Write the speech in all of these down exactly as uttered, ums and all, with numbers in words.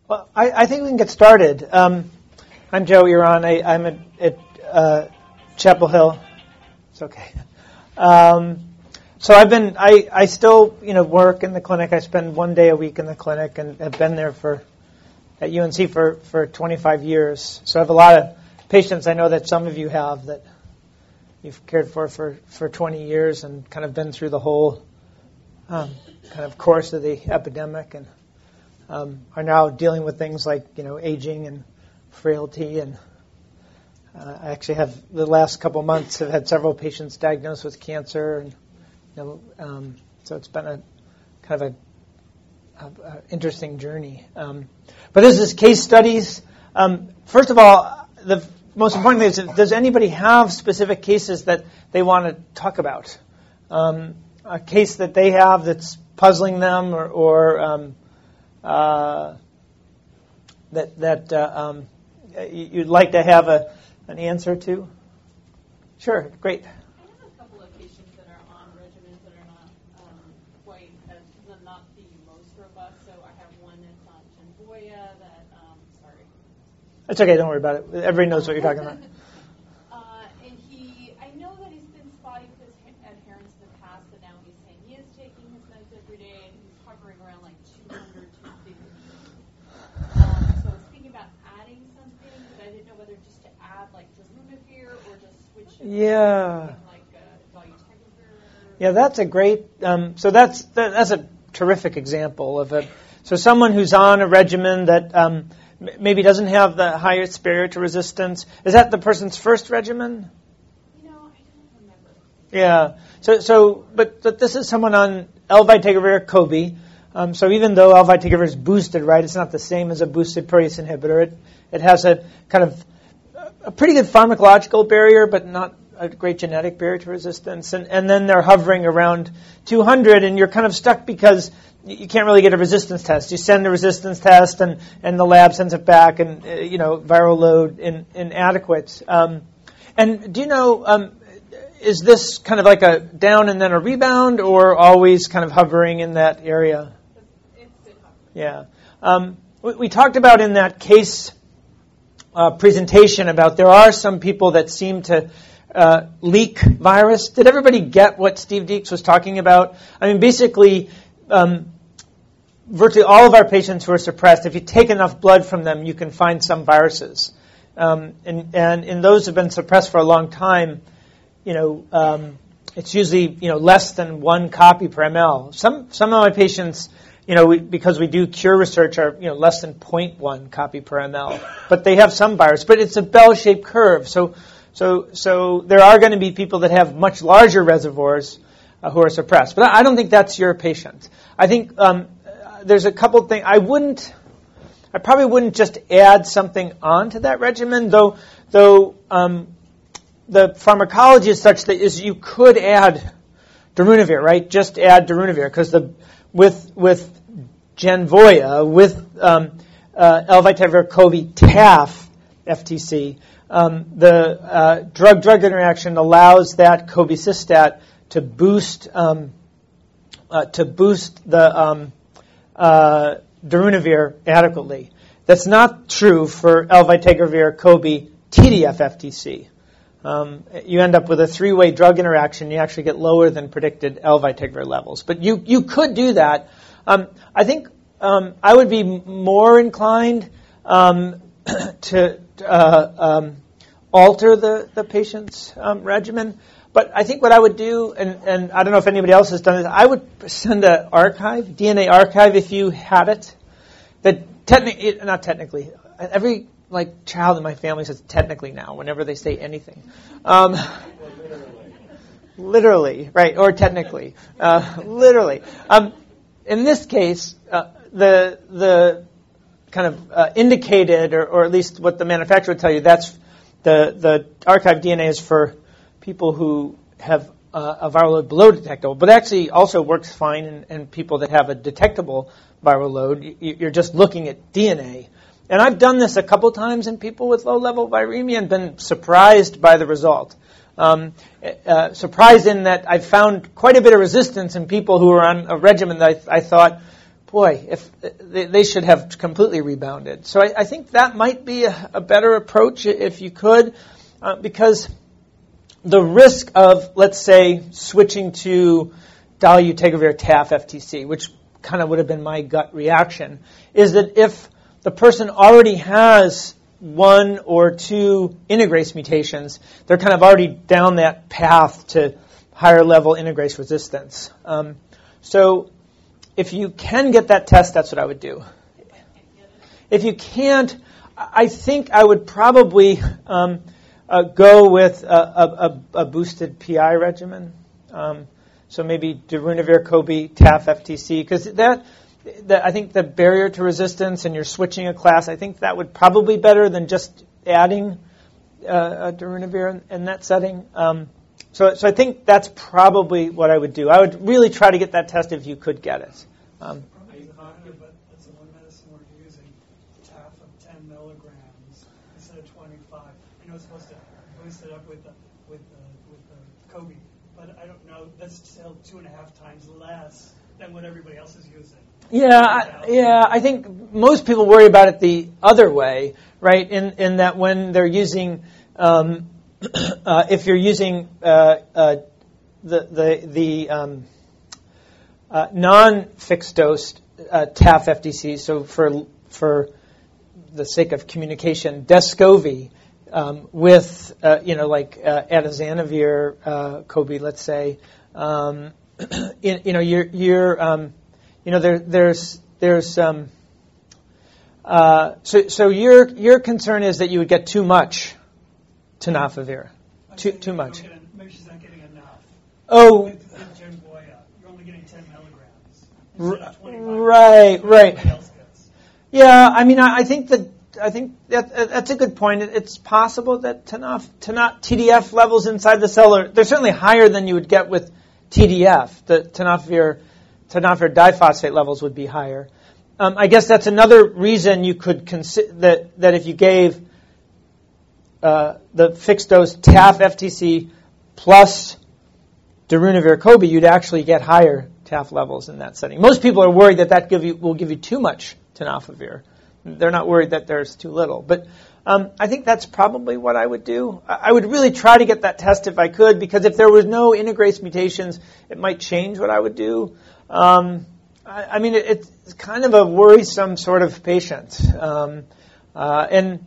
Well, I, I think we can get started. Um, I'm Joe Iran. I, I'm at, at uh, Chapel Hill. It's okay. Um, so I've been, I, I still, you know, work in the clinic. I spend one day a week in the clinic and have been there for, at U N C for, for twenty-five years. So I have a lot of patients I know that some of you have that you've cared for for, for twenty years and kind of been through the whole um, kind of course of the epidemic and Um, are now dealing with things like, you know, aging and frailty. And uh, I actually have, the last couple of months, have had several patients diagnosed with cancer. And, you know, um, so it's been a kind of a, a, a interesting journey. Um, but this is case studies. Um, first of all, the most important thing is, does anybody have specific cases that they want to talk about? Um, a case that they have that's puzzling them or, or um, Uh, that that uh, um, you'd like to have a an answer to? Sure, great. I have a couple of patients that are on regimens that are not um, quite, as, not the most robust. So I have one that's on Genvoya that, um, sorry. That's okay, don't worry about it. Everybody knows what you're talking about. uh, and he, I know that he's been spotty with his adherence in the past, but now he's saying he is taking his meds every day, and he's hovering around like two hundred, two fifty. Um, so I was thinking about adding something, but I didn't know whether just to add like Darunavir or just switch it Yeah. to like uh, Dolutegravir. Yeah, that's a great. Um, so that's that, that's a terrific example of a. So someone who's on a regimen that um, m- maybe doesn't have the highest barrier to resistance. Is that the person's first regimen? You know, I don't remember. Yeah. So so, but but this is someone on Elvitegravir Cobi. Um, so even though Elvitegravir is boosted, right, it's not the same as a boosted protease inhibitor. It it has a kind of a pretty good pharmacological barrier, but not a great genetic barrier to resistance. And and then they're hovering around two hundred, and you're kind of stuck because you can't really get a resistance test. You send the resistance test, and, and the lab sends it back, and uh, you know viral load in, inadequate. Um, and do you know? Um, is this kind of like a down and then a rebound, or always kind of hovering in that area? Yeah. Um, we, we talked about in that case uh, presentation about there are some people that seem to uh, leak virus. Did everybody get what Steve Deeks was talking about? I mean, basically, um, virtually all of our patients who are suppressed, if you take enough blood from them, you can find some viruses. Um, and, and in those who have been suppressed for a long time, you know, um, it's usually, you know, less than one copy per ml. Some some of my patients, you know, we, because we do cure research, are, you know, less than zero point one copy per ml. But they have some virus. But it's a bell-shaped curve. So so so there are going to be people that have much larger reservoirs uh, who are suppressed. But I don't think that's your patient. I think um, there's a couple of things. I wouldn't, I probably wouldn't just add something onto that regimen, though, though um, the pharmacology is such that is you could add Darunavir, right? Just add Darunavir, because the with with Genvoya, with um, uh, Elvitegravir Cobi T A F F T C, um, the uh, drug-drug interaction allows that cobicistat to boost um, uh, to boost the um, uh, Darunavir adequately. That's not true for Elvitegravir Cobi T D F F T C. Um, you end up with a three-way drug interaction. You actually get lower than predicted Elvitegravir levels. But you, you could do that. Um, I think um, I would be more inclined um, to uh, um, alter the, the patient's um, regimen. But I think what I would do, and, and I don't know if anybody else has done this, I would send an archive, D N A archive, if you had it. That technically, not technically, every like child in my family says technically now whenever they say anything. Um, literally. literally, right, or technically, uh, literally. Um, in this case, uh, the the kind of uh, indicated, or, or at least what the manufacturer would tell you, that's the the archive D N A is for people who have uh, a viral load below detectable, but actually also works fine in, in people that have a detectable viral load. You're just looking at D N A. And I've done this a couple times in people with low-level viremia and been surprised by the result. Um, uh, surprised in that I've found quite a bit of resistance in people who are on a regimen that I, I thought boy, if they, they should have completely rebounded. So I, I think that might be a, a better approach if you could, uh, because the risk of, let's say, switching to dolutegravir T A F F T C, which kind of would have been my gut reaction, is that if the person already has one or two integrase mutations, they're kind of already down that path to higher level integrase resistance. Um, so if you can get that test, that's what I would do. If you can't, I think I would probably um, uh, go with a, a, a boosted P I regimen. Um, so maybe darunavir-Cobi, T A F F T C, because that, that I think the barrier to resistance and you're switching a class, I think that would probably be better than just adding uh, a darunavir in, in that setting. Um, so, so I think that's probably what I would do. I would really try to get that test if you could get it. Um, Are you talking about that's the one medicine we're using, T A F of ten milligrams instead of twenty-five? I know it's supposed to boost it up with the with the with the Cobi, but I don't know. That's still two and a half times less than what everybody else is using. Yeah, I, yeah. I think most people worry about it the other way, right? In in that when they're using, um, uh, if you're using uh, uh, the the the um, uh, non-fixed dose uh, T A F F T C, so for for the sake of communication, Descovy um, with uh, you know like uh, atazanavir, uh, Cobi, let's say, um, you, you know you're you're um, You know, there, there's, there's, um, uh, so, so your, your concern is that you would get too much tenofovir, too, too much. Getting, maybe she's not getting enough. Oh, with, with Genvoya, you're only getting ten milligrams. instead of twenty-five. Right, right. Everybody else gets. Yeah, I mean, I, I think that, I think that, that's a good point. It, it's possible that tenof, tenot, T D F levels inside the cell are, they're certainly higher than you would get with T D F, the tenofovir. tenofovir diphosphate levels would be higher. Um, I guess that's another reason you could consider that, that if you gave uh, the fixed dose T A F F T C plus darunavir-Cobi, you'd actually get higher T A F levels in that setting. Most people are worried that that give you, will give you too much tenofovir. They're not worried that there's too little. But um, I think that's probably what I would do. I would really try to get that test if I could, because if there was no integrase mutations, it might change what I would do. Um, I, I mean, it, it's kind of a worrisome sort of patient. Um, uh, and,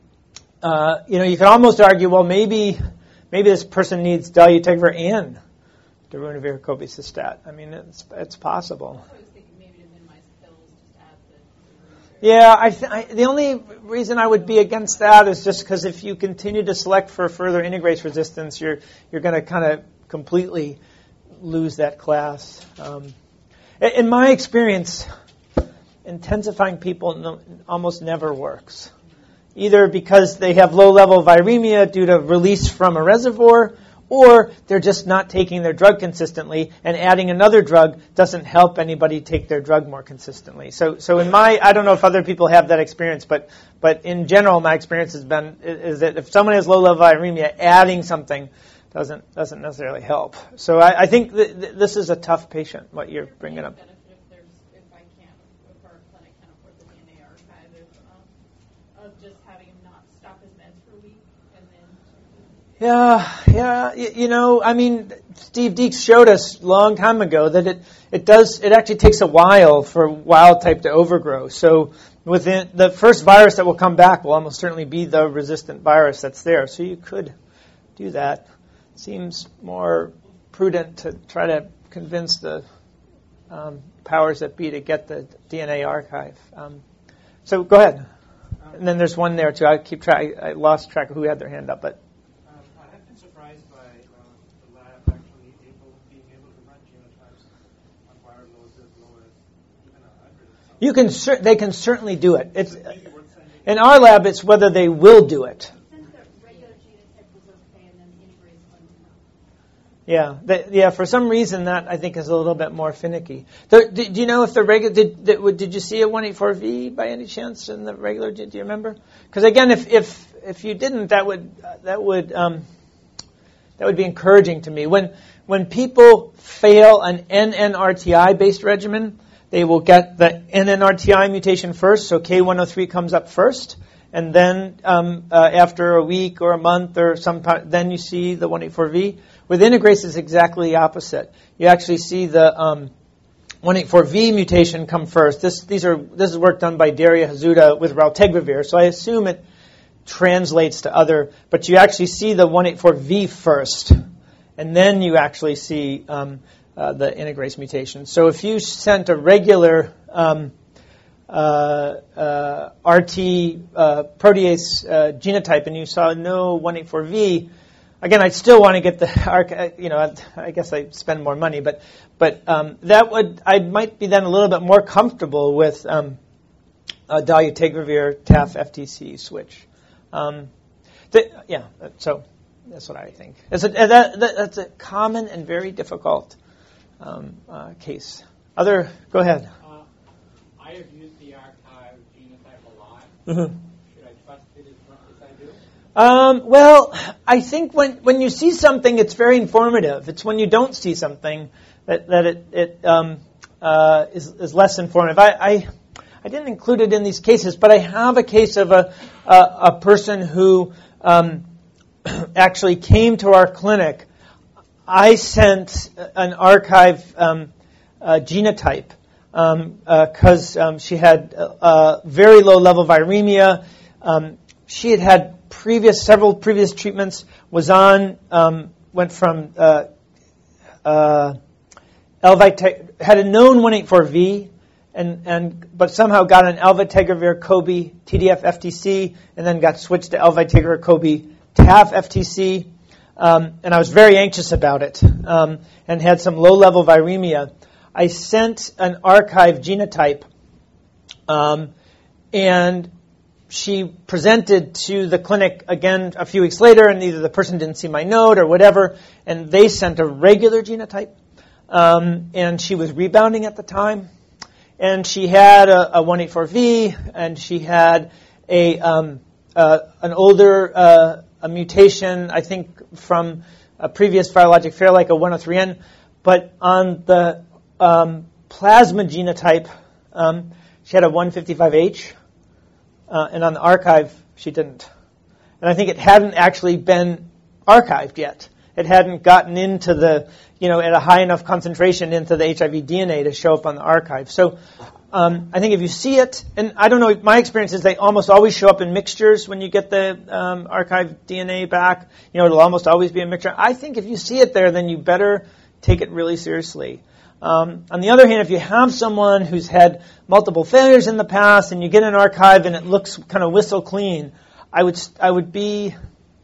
uh, you know, you could almost argue, well, maybe maybe this person needs dolutegravir and darunavir-Cobi-Cystat. I mean, it's it's possible. I was thinking maybe to minimize pills, just add the... Yeah, I, th- I the only reason I would be against that is just because if you continue to select for further integrase resistance, you're you're going to kind of completely lose that class. Um, In my experience, intensifying people no, almost never works. Either because they have low-level viremia due to release from a reservoir, or they're just not taking their drug consistently, and adding another drug doesn't help anybody take their drug more consistently. So, so in my, I don't know if other people have that experience, but but in general, my experience has been is that if someone has low-level viremia, adding something doesn't doesn't necessarily help. So I, I think th- th- this is a tough patient, what you're bringing up. Benefit if there's, if I can't, if our clinic can't afford the D N A archive, if, um, of just having him not stop his meds for a week and then. Yeah, yeah. You, you know, I mean, Steve Deeks showed us a long time ago that it it does it actually takes a while for wild type to overgrow. So within the first virus that will come back will almost certainly be the resistant virus that's there. So you could do that. Seems more prudent to try to convince the um, powers that be to get the D N A archive. Um, so go ahead. And then there's one there too. I keep track. I lost track of who had their hand up, but um, I have been surprised by uh, the lab actually able being able to run genotypes on viral loads as low as even a hundred. you can. Cer- they can certainly do it. It's in our lab. It's whether they will do it. Yeah, the, yeah. For some reason, that I think is a little bit more finicky. The, do, do you know if the regular did, did did you see a one eighty-four V by any chance in the regular? Do, do you remember? Because again, if if if you didn't, that would uh, that would um, that would be encouraging to me. When when people fail an N N R T I based regimen, they will get the N N R T I mutation first, so K one oh three comes up first, and then um, uh, after a week or a month or some time, then you see the one eighty-four V. With integrase, it's exactly the opposite. You actually see the um, one eighty-four V mutation come first. This these are this is work done by Daria Hazuda with raltegravir, so I assume it translates to other, but you actually see the one eighty-four V first, and then you actually see um, uh, the integrase mutation. So if you sent a regular um, uh, uh, R T uh, protease uh, genotype and you saw no one eighty-four V, again, I'd still want to get the, you know, I guess I spend more money, but but um, that would, I might be then a little bit more comfortable with um, a dolutegravir T A F F T C switch. Um, the, yeah, so that's what I think. It's a, that, that, that's a common and very difficult um, uh, case. Other, go ahead. Uh, I have used the archive genotype a lot. Mm-hmm. Should I trust it as much as I do? Um, well, I think when, when you see something, it's very informative. It's when you don't see something that, that it, it um, uh, is, is less informative. I, I I didn't include it in these cases, but I have a case of a a, a person who um, actually came to our clinic. I sent an archive um, uh, genotype because um, uh, um, she had a very low level viremia. Um, she had had previous several previous treatments. Was on um, went from uh, uh, Elvite- had a known one eighty-four V. And, and but somehow got an elvitegravir Cobi T D F F T C, and then got switched to elvitegravir Cobi T A F F T C, um, and I was very anxious about it, um, and had some low-level viremia. I sent an archive genotype, um, and she presented to the clinic again a few weeks later, and either the person didn't see my note or whatever, and they sent a regular genotype, um, and she was rebounding at the time. And she had a, a one eighty-four V, and she had a um, uh, an older uh, a mutation, I think, from a previous virologic fair, like a one oh three N. But on the um, plasma genotype, um, she had a one fifty-five H, uh, and on the archive, she didn't. And I think it hadn't actually been archived yet. It hadn't gotten into the, you know, at a high enough concentration into the H I V D N A to show up on the archive. So um, I think if you see it, and I don't know, my experience is they almost always show up in mixtures when you get the um, archive D N A back. You know, it'll almost always be a mixture. I think if you see it there, then you better take it really seriously. Um, on the other hand, if you have someone who's had multiple failures in the past and you get an archive and it looks kind of whistle clean, I would I would be...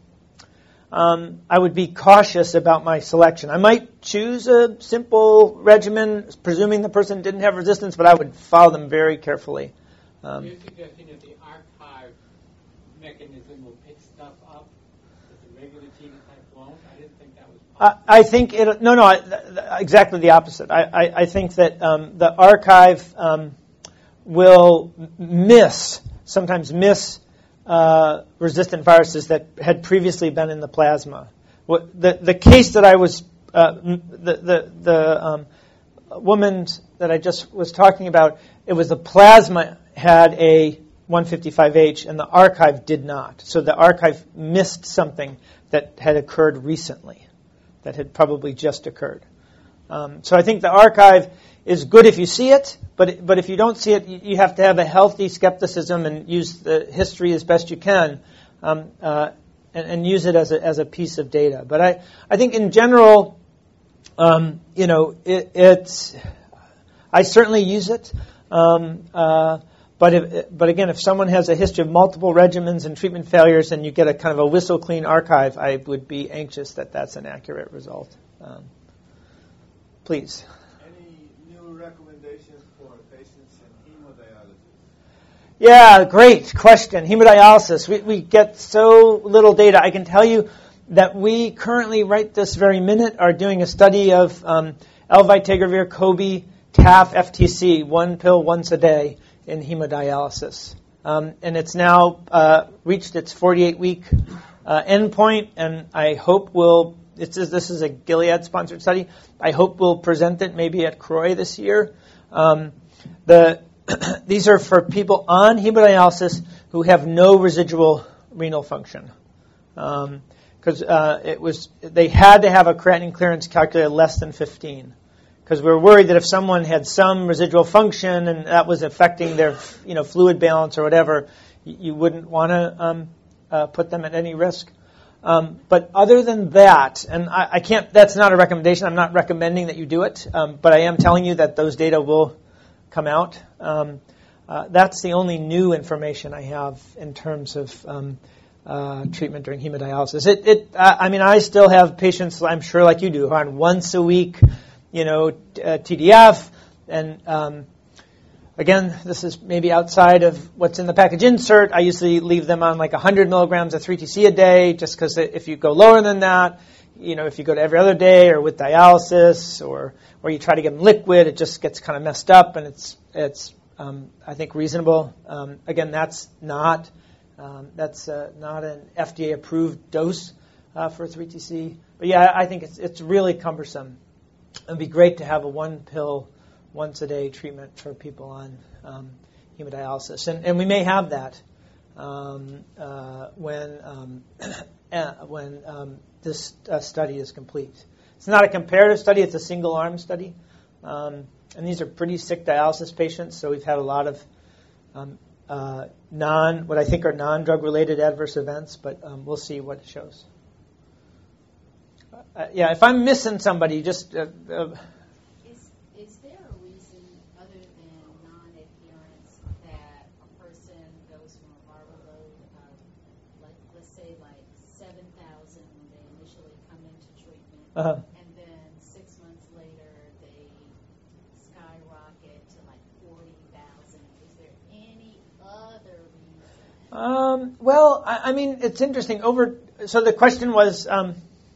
Um, I would be cautious about my selection. I might choose a simple regimen, presuming the person didn't have resistance, but I would follow them very carefully. Um, You're suggesting that the archive mechanism will pick stuff up that the regular genotype won't? I didn't think that was possible. I, I think it. No, no, I, th- th- exactly the opposite. I, I, I think that um, the archive um, will miss, sometimes miss. Uh, resistant viruses that had previously been in the plasma. What, the the case that I was uh, the the the um, woman that I just was talking about, it was the plasma had a one fifty-five H and the archive did not. So the archive missed something that had occurred recently, that had probably just occurred. Um, so I think the archive is good if you see it, but but if you don't see it, you, you have to have a healthy skepticism and use the history as best you can, um, uh, and, and use it as a as a piece of data. But I, I think in general, um, you know, it, it's I certainly use it. Um, uh, but if, but again, if someone has a history of multiple regimens and treatment failures, and you get a kind of a whistle clean archive, I would be anxious that that's an accurate result. Um, please. Recommendations for patients in hemodialysis? Yeah, great question. Hemodialysis. We, we get so little data. I can tell you that we currently, right this very minute, are doing a study of um, elvitegravir Cobi T A F F T C, one pill once a day in hemodialysis. Um, and it's now uh, reached its forty-eight week uh, endpoint, and I hope we'll It's, this is a Gilead-sponsored study. I hope we'll present it maybe at C R O I this year. Um, the these are for people on hemodialysis who have no residual renal function. Because um, uh, it was they had to have a creatinine clearance calculated less than fifteen. Because we were worried that if someone had some residual function and that was affecting their, you know, fluid balance or whatever, you, you wouldn't want to um, uh, put them at any risk. Um, but other than that, and I, I can't, that's not a recommendation. I'm not recommending that you do it, um, but I am telling you that those data will come out. Um, uh, that's the only new information I have in terms of um, uh, treatment during hemodialysis. It, it, uh, I mean, I still have patients, I'm sure like you do, who are on once a week, you know, uh, T D F, and um, again, this is maybe outside of what's in the package insert. I usually leave them on like one hundred milligrams of three T C a day, just because if you go lower than that, you know, if you go to every other day or with dialysis or or you try to give them liquid, it just gets kind of messed up, and it's it's um, I think reasonable. Um, again, that's not um, that's uh, not an F D A approved dose uh, for three T C, but yeah, I think it's it's really cumbersome. It'd be great to have a one pill once a day treatment for people on um, hemodialysis, and, and we may have that um, uh, when um, uh, when um, this uh, study is complete. It's not a comparative study; it's a single arm study, um, and these are pretty sick dialysis patients. So we've had a lot of um, uh, non what I think are non drug related adverse events, but um, we'll see what it shows. Uh, yeah, if I'm missing somebody, just. Uh, uh, is is there a reason other than non-adherence that a person goes from a viral load of, like, let's say, like seven thousand when they initially come into treatment, uh-huh. and then six months later they skyrocket to like forty thousand? Is there any other reason? Um, well, I, I mean, it's interesting. Over so the question was. Um,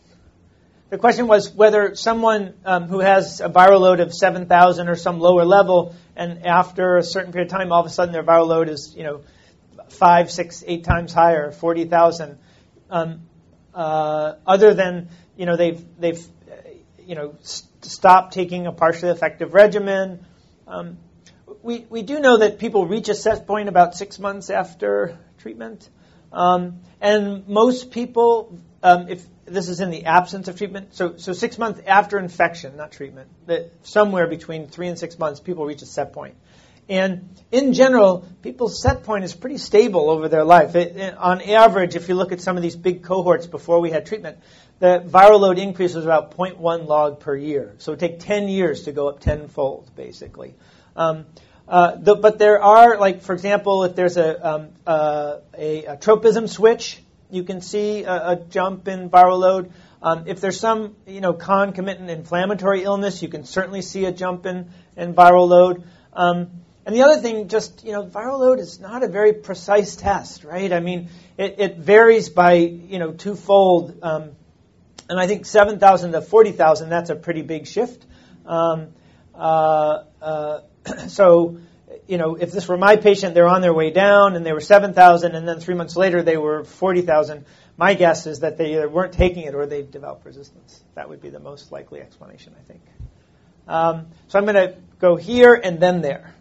The question was whether someone um, who has a viral load of seven thousand or some lower level, and after a certain period of time, all of a sudden their viral load is, you know, five, six, eight times higher, forty thousand. Um, uh, other than, you know, they've they've uh, you know st- stopped taking a partially effective regimen. Um, we we do know that people reach a set point about six months after treatment, um, and most people, um, if this is in the absence of treatment. So, so six months after infection, not treatment, that somewhere between three and six months, people reach a set point. And in general, people's set point is pretty stable over their life. It, it, on average, if you look at some of these big cohorts before we had treatment, the viral load increase was about zero point one log per year. So it would take ten years to go up tenfold, basically. Um, uh, the, but there are, like, for example, if there's a, um, uh, a, a tropism switch, you can see a, a jump in viral load. Um, if there's some, you know, concomitant inflammatory illness, you can certainly see a jump in, in viral load. Um, and the other thing, just, you know, viral load is not a very precise test, right? I mean, it, it varies by, you know, twofold. Um, and I think seven thousand to forty thousand, that's a pretty big shift. Um, uh, uh, so... You know, if this were my patient, they're on their way down and they were seven thousand, and then three months later they were forty thousand. My guess is that they either weren't taking it or they developed resistance. That would be the most likely explanation, I think. Um, so I'm going to go here and then there.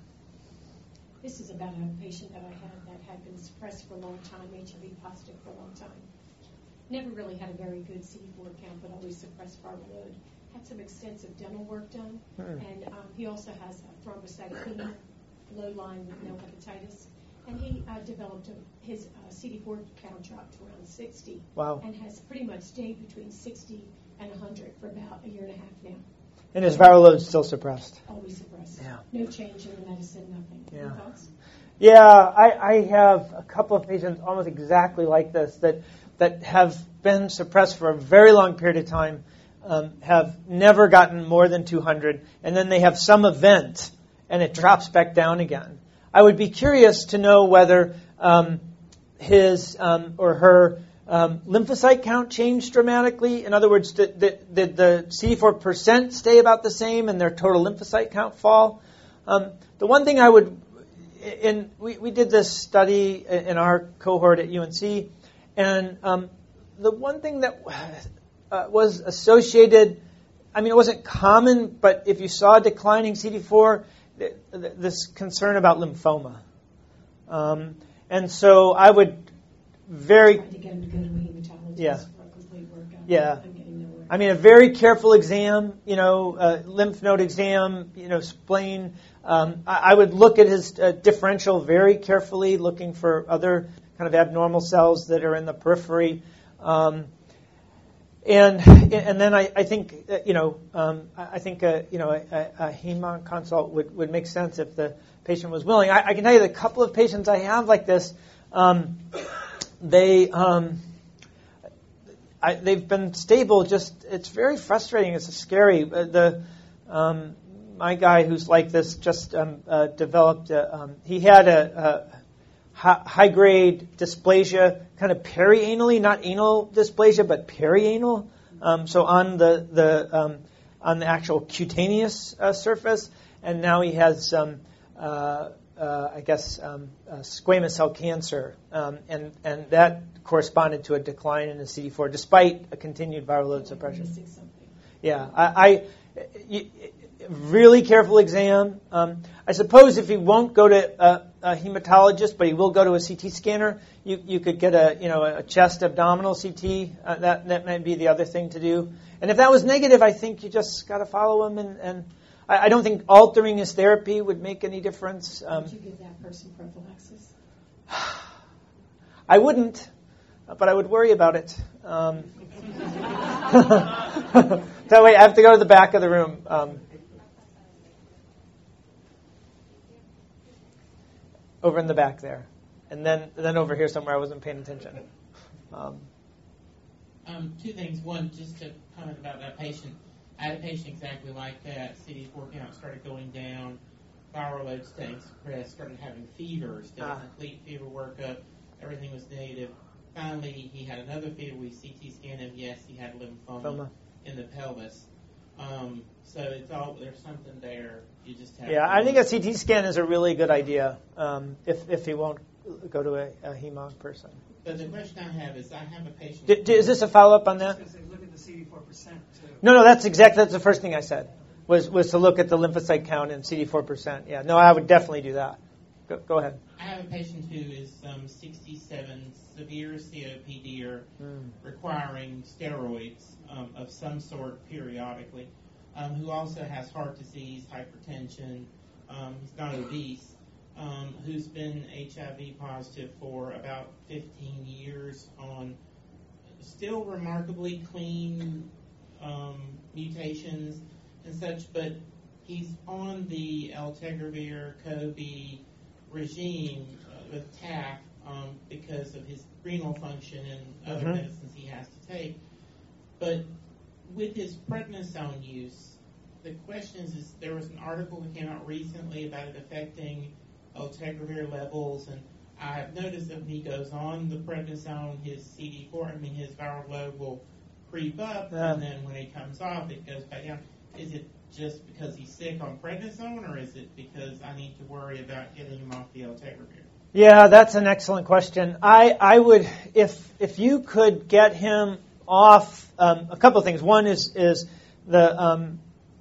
This is about a patient that I had that had been suppressed for a long time, H I V positive for a long time. Never really had a very good C D four count, but always suppressed viral load. Had some extensive dental work done, hmm. and um, he also has a thrombocytopenia. Low line with no hepatitis, and he uh, developed a, his uh, C D four count dropped to around sixty. Wow. And has pretty much stayed between sixty and one hundred for about a year and a half now. And his viral load is still suppressed. Always suppressed. Yeah. No change in the medicine, nothing. Yeah. Any thoughts? Yeah, I, I have a couple of patients almost exactly like this that that have been suppressed for a very long period of time, um, have never gotten more than two hundred, and then they have some event and it drops back down again. I would be curious to know whether um, his um, or her um, lymphocyte count changed dramatically. In other words, did, did, did the C D four percent stay about the same and their total lymphocyte count fall? Um, the one thing I would, in we, we did this study in our cohort at U N C, and um, the one thing that uh, was associated, I mean, it wasn't common, but if you saw declining C D four, th- th- this concern about lymphoma. Um, and so I would very... Tried to get him to go to a hematologist Yeah. for a complete workup. Yeah. I'm getting nowhere. I mean, a very careful exam, you know, uh, lymph node exam, you know, spleen. Um, I, I would look at his uh, differential very carefully, looking for other kind of abnormal cells that are in the periphery. Um, and and then I, I think, uh, you know, um, I I think, uh, you know, a, a, a heme consult would, would make sense if the patient was willing. I, I can tell you the couple of patients I have like this, um, they... Um, I, they've been stable. Just it's very frustrating. It's scary. Uh, the um, my guy who's like this just um, uh, developed. A, um, he had a, a high grade dysplasia, kind of perianally, not anal dysplasia, but perianal. Um, so on the the um, on the actual cutaneous uh, surface, and now he has um, uh, uh, I guess um, uh, squamous cell cancer, um, and and that corresponded to a decline in the C D four despite a continued viral load suppression. Missing something. Yeah, I, I y- really careful exam. Um, I suppose if he won't go to a, a hematologist, but he will go to a C T scanner, you you could get a you know a chest abdominal C T. Uh, that that might be the other thing to do. And if that was negative, I think you just got to follow him. And, and I, I don't think altering his therapy would make any difference. Um, Would you give that person prophylaxis? I wouldn't. But I would worry about it. Um, that way, I have to go to the back of the room. Um, over in the back there, and then then over here somewhere. I wasn't paying attention. Um, um, two things. One, just to comment about that patient. I had a patient exactly like that. C D four count started going down. Viral load staying suppressed. Started having fevers. Did a complete fever workup. Everything was negative. Finally, he had another fever. We C T scanned him. Yes, he had lymphoma Lymphoma. in the pelvis. Um, so it's all there's something there. You just have. Yeah, to I think a C T scan is a really good idea. Um, if if he won't go to a, a heme person. But the question I have is, I have a patient. D- d- is this a follow up on that? Because they look at the C D four percent too. No, no, that's exactly that's the first thing I said. Was was to look at the lymphocyte count and C D four percent. Yeah, no, I would definitely do that. Go, go ahead. I have a patient who is um, sixty-seven, severe C O P D, or mm. requiring steroids um, of some sort periodically, um, who also has heart disease, hypertension, um, he's not obese, um, who's been H I V positive for about fifteen years on still remarkably clean um, mutations and such, but he's on the eltegravir, Cobi regime uh, with T A F um, because of his renal function and other mm-hmm. medicines he has to take. But with his prednisone use, the question is, is there was an article that came out recently about it affecting eltegravir levels, and I have noticed that when he goes on the prednisone, his C D four, I mean his viral load will creep up, yeah. and then when he comes off, it goes back down. Is it just because he's sick on prednisone, or is it because I need to worry about getting him off the eltegravir? Yeah, that's an excellent question. I, I would, if if you could get him off, um, a couple of things. One is is the um,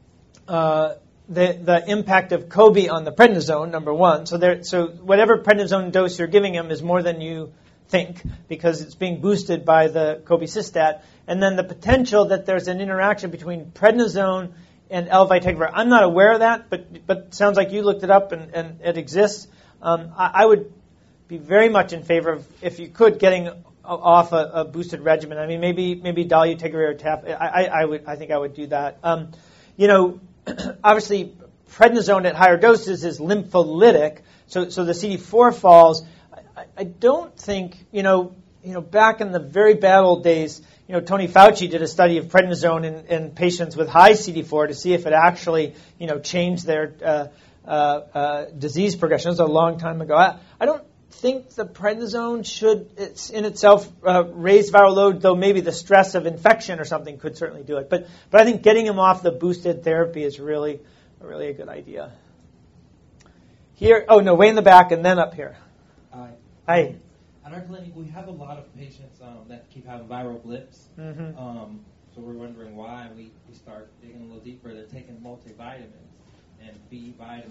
uh, the the impact of Cobi on the prednisone. Number one, so there, so whatever prednisone dose you're giving him is more than you think because it's being boosted by the cobicistat, and then the potential that there's an interaction between prednisone and L-Vitiquavir. I'm not aware of that, but but it sounds like you looked it up and, and it exists. Um, I, I would be very much in favor of, if you could, getting off a, a boosted regimen. I mean, maybe maybe dolutegravir or T A F. I, I, I would I think I would do that. Um, you know, obviously prednisone at higher doses is lympholytic, so so the C D four falls. I, I don't think you know you know back in the very bad old days. You know, Tony Fauci did a study of prednisone in, in patients with high C D four to see if it actually, you know, changed their uh, uh, uh, disease progression. It was a long time ago. I, I don't think the prednisone should, it's in itself, uh, raise viral load, though maybe the stress of infection or something could certainly do it. But but I think getting him off the boosted therapy is really, really a good idea. Here, oh no, way in the back and then up here. Hi. Hi. At our clinic, we have a lot of patients um, that keep having viral blips. Mm-hmm. Um, so we're wondering why. We, we start digging a little deeper. They're taking multivitamins and B vitamins.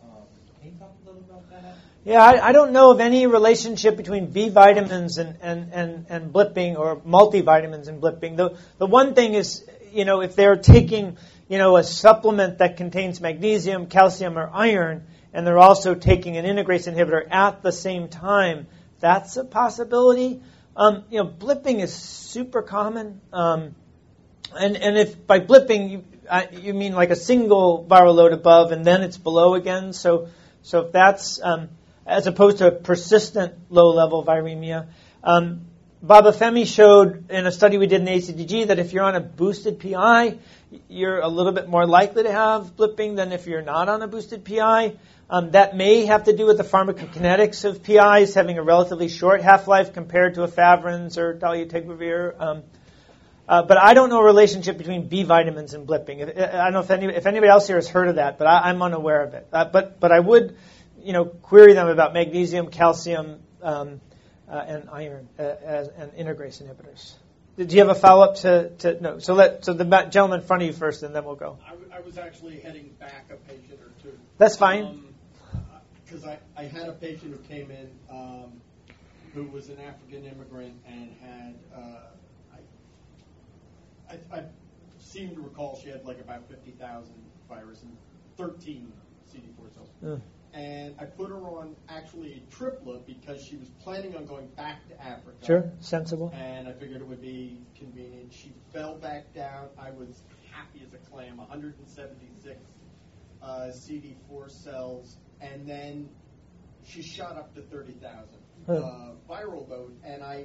Um, can you talk a little about that? Yeah, I, I don't know of any relationship between B vitamins and, and, and, and blipping or multivitamins and blipping. The, the one thing is, you know, if they're taking, you know, a supplement that contains magnesium, calcium, or iron, and they're also taking an integrase inhibitor at the same time, that's a possibility. Um, you know, blipping is super common. Um, and, and if by blipping, you, uh, you mean like a single viral load above and then it's below again. So, so if that's, um, as opposed to persistent low-level viremia. Um, Babafemi showed in a study we did in A C D G that if you're on a boosted P I, you're a little bit more likely to have blipping than if you're not on a boosted P I. Um, that may have to do with the pharmacokinetics of P Is having a relatively short half-life compared to efavirenz or dolutegravir. Um, uh, but I don't know a relationship between B vitamins and blipping. If, I don't know if, any, if anybody else here has heard of that, but I, I'm unaware of it. Uh, but but I would, you know, query them about magnesium, calcium, um, uh, and iron uh, as and integrase inhibitors. Did you have a follow-up to, to no? So let so the gentleman in front of you first, and then we'll go. I, w- I was actually heading back a patient or two. That's fine. Because um, I, I had a patient who came in um, who was an African immigrant and had uh, I, I, I seem to recall she had like about fifty thousand virus and thirteen C D four cells. Mm. And I put her on actually a triplet because she was planning on going back to Africa. Sure, sensible. And I figured it would be convenient. She fell back down. I was happy as a clam, one hundred seventy-six uh, C D four cells. And then she shot up to thirty thousand uh, viral load. And I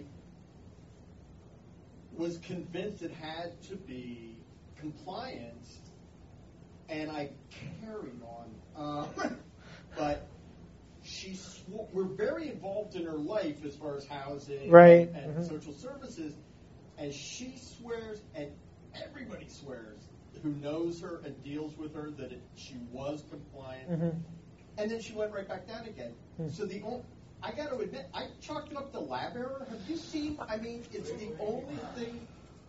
was convinced it had to be compliant. And I carried on. Uh, But she sw- we're very involved in her life as far as housing right. and, and mm-hmm. social services, and she swears, and everybody swears, who knows her and deals with her, that it, she was compliant. Mm-hmm. And then she went right back down again. Mm-hmm. So the only, I got to admit, I chalked it up to lab error. Have you seen? I mean, it's the only thing.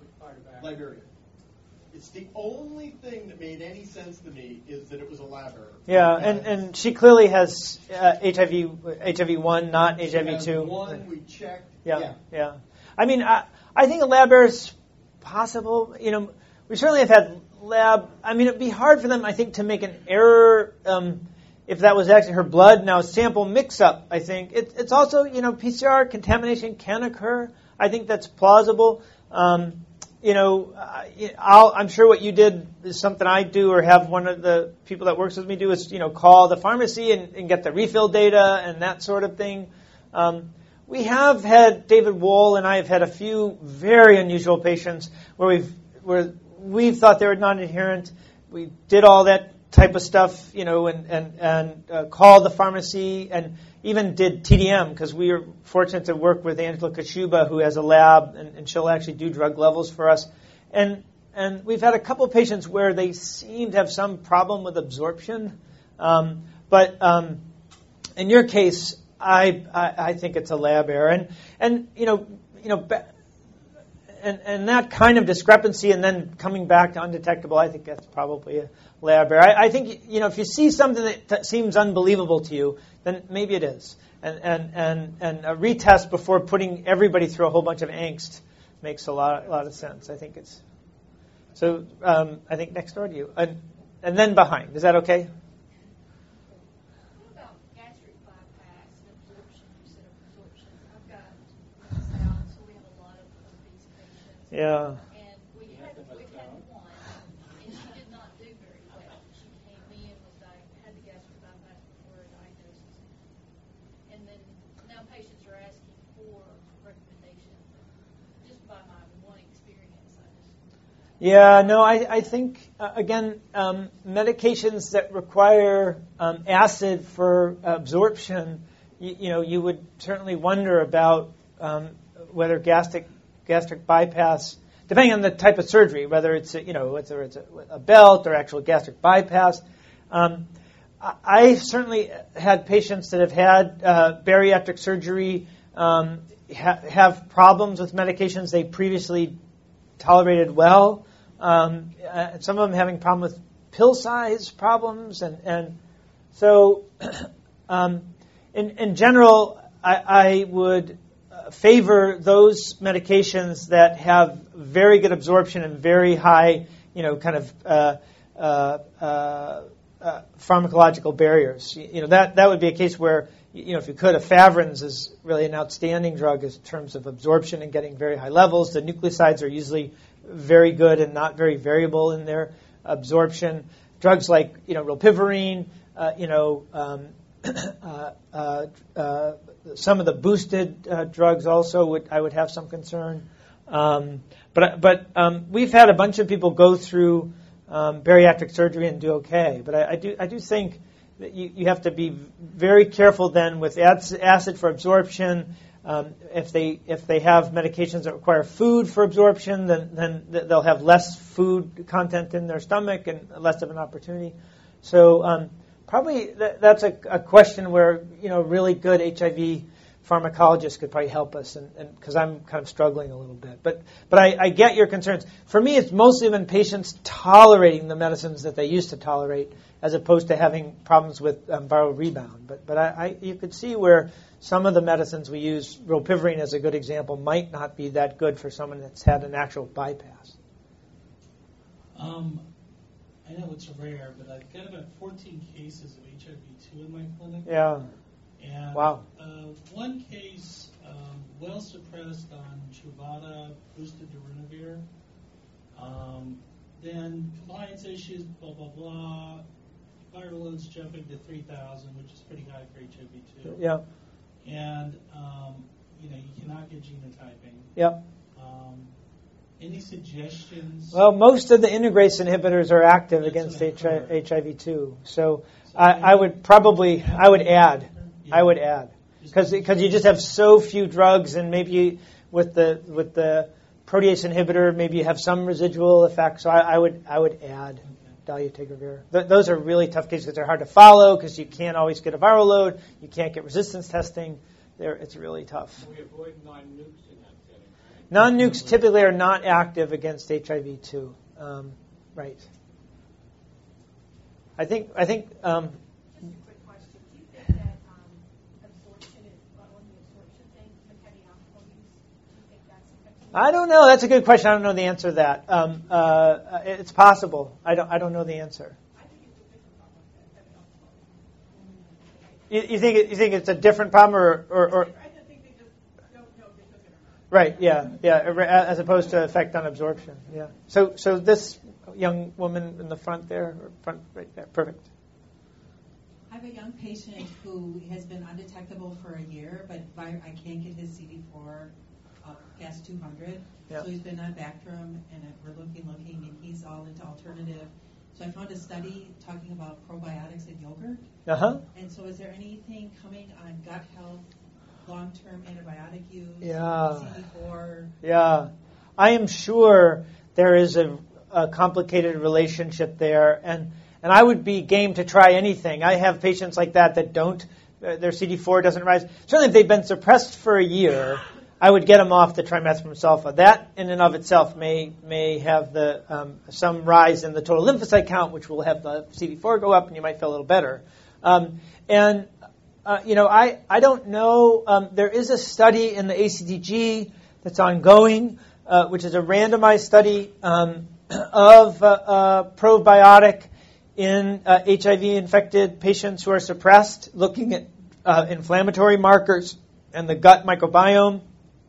Lab error. It's the only thing that made any sense to me is that it was a lab error. Yeah, and, and she clearly has uh, H I V H I V one, not H I V two. One we checked. Yeah, yeah. yeah. I mean, I, I think a lab error is possible. You know, we certainly have had lab. I mean, it'd be hard for them, I think, to make an error um, if that was actually her blood. Now, sample mix-up, I think. It, it's also, you know, P C R contamination can occur. I think that's plausible. Um, You know, I'll, I'm sure what you did is something I do or have one of the people that works with me do is, you know, call the pharmacy and, and get the refill data and that sort of thing. Um, we have had, David Wohl and I have had a few very unusual patients where we've where we've thought they were non-adherent. We did all that type of stuff, you know, and, and, and uh, called the pharmacy and even did T D M because we were fortunate to work with Angela Kashuba, who has a lab, and, and she'll actually do drug levels for us. And and we've had a couple of patients where they seem to have some problem with absorption. Um, but um, in your case, I, I I think it's a lab error. And and you know you know and and that kind of discrepancy, and then coming back to undetectable, I think that's probably a lab error. I, I think you know if you see something that t- seems unbelievable to you, then maybe it is. And and and and a retest before putting everybody through a whole bunch of angst makes a lot a lot of sense. I think it's so. Um, I think next door to you, and and then behind. Is that okay? What about gastric bypass and absorption instead of absorption? I've got out, so we have a lot of these patients. Yeah. And we had we had one, and she did not do very well. She came in was di- had the gastric bypass before her diagnosis, and then now patients are asking for recommendations. Just by my one experience, I just. Yeah, no, I, I think, uh, again, um, medications that require um, acid for absorption, you, you know, you would certainly wonder about um, whether gastric gastric bypass, depending on the type of surgery, whether it's, a, you know, whether it's a, a belt or actual gastric bypass. Um, I, I certainly had patients that have had uh, bariatric surgery um, ha- have problems with medications they previously tolerated well. Um, uh, some of them having problem with pill size problems, and, and So, um, in, in general, I, I would favor those medications that have very good absorption and very high, you know, kind of uh, uh, uh, uh, pharmacological barriers. You know, that, that would be a case where, you know, if you could, efavirenz is really an outstanding drug in terms of absorption and getting very high levels. The nucleosides are usually very good and not very variable in their absorption. Drugs like, you know, rilpivirine, uh, you know, um, uh, uh, uh, some of the boosted uh, drugs also would I would have some concern. Um, but but um, we've had a bunch of people go through um, bariatric surgery and do okay. But I, I do I do think that you, you have to be very careful then with acid for absorption. Um, if they if they have medications that require food for absorption, then then they'll have less food content in their stomach and less of an opportunity. So um, probably th- that's a, a question where, you know, really good H I V pharmacologists could probably help us, and because I'm kind of struggling a little bit. But but I, I get your concerns. For me, it's mostly been patients tolerating the medicines that they used to tolerate, as opposed to having problems with um, viral rebound. But but I, I you could see where some of the medicines we use, rilpivirine as a good example, might not be that good for someone that's had an actual bypass. Um, I know it's rare, but I've got about fourteen cases of H I V two in my clinic. Yeah. And, wow. Uh, one case, um, well suppressed on Truvada, boosted darunavir. Um, then compliance issues, blah, blah, blah. Viral loads jumping to three thousand, which is pretty high for H I V two. Yeah. And, um, you know, you cannot get genotyping. Yep. Um, any suggestions? Well, most of the integrase inhibitors are active against H I V two. So, so I, I would probably, I would add, yeah. I would add. Because because you just have so few drugs, and maybe with the with the protease inhibitor, maybe you have some residual effect. So I, I would I would add okay. dolutegravir. Th- those are really tough cases because they're hard to follow because you can't always get a viral load. You can't get resistance testing. They're, it's really tough. We avoid non-nukes in that setting. Right? Non-nukes typically are not active against H I V two. Um, right. I think I think. Um, Just a quick question. Do you think that um, absorption is well, on the absorption thing with heavy alcohol use? Do you think that's affecting? I don't know. That's a good question. I don't know the answer to that. Um, uh, it's possible. I don't. I don't know the answer. I think it's a different problem with heavy alcohol. You, you think it, you think it's a different problem, or, or, or I think they just don't know if they took it or not. right? Yeah, yeah. As opposed to effect on absorption. Yeah. So so this young woman in the front there, or front right there, perfect. I have a young patient who has been undetectable for a year, but I can't get his C D four up past two hundred. Yeah. So he's been on Bactrim, and we're looking, looking, and he's all into alternative. So I found a study talking about probiotics in yogurt. Uh-huh. And so is there anything coming on gut health, long-term antibiotic use, Yeah. C D four? Yeah. I am sure there is a, a complicated relationship there, and and I would be game to try anything. I have patients like that that don't, uh, their C D four doesn't rise. Certainly if they've been suppressed for a year, I would get them off the trimethoprim sulfa. That in and of itself may may have the um, some rise in the total lymphocyte count, which will have the C D four go up, and you might feel a little better. Um, and uh, you know, I I don't know. Um, there is a study in the A C T G that's ongoing, uh, which is a randomized study um, of uh, uh, probiotic in uh, H I V-infected patients who are suppressed, looking at uh, inflammatory markers and the gut microbiome.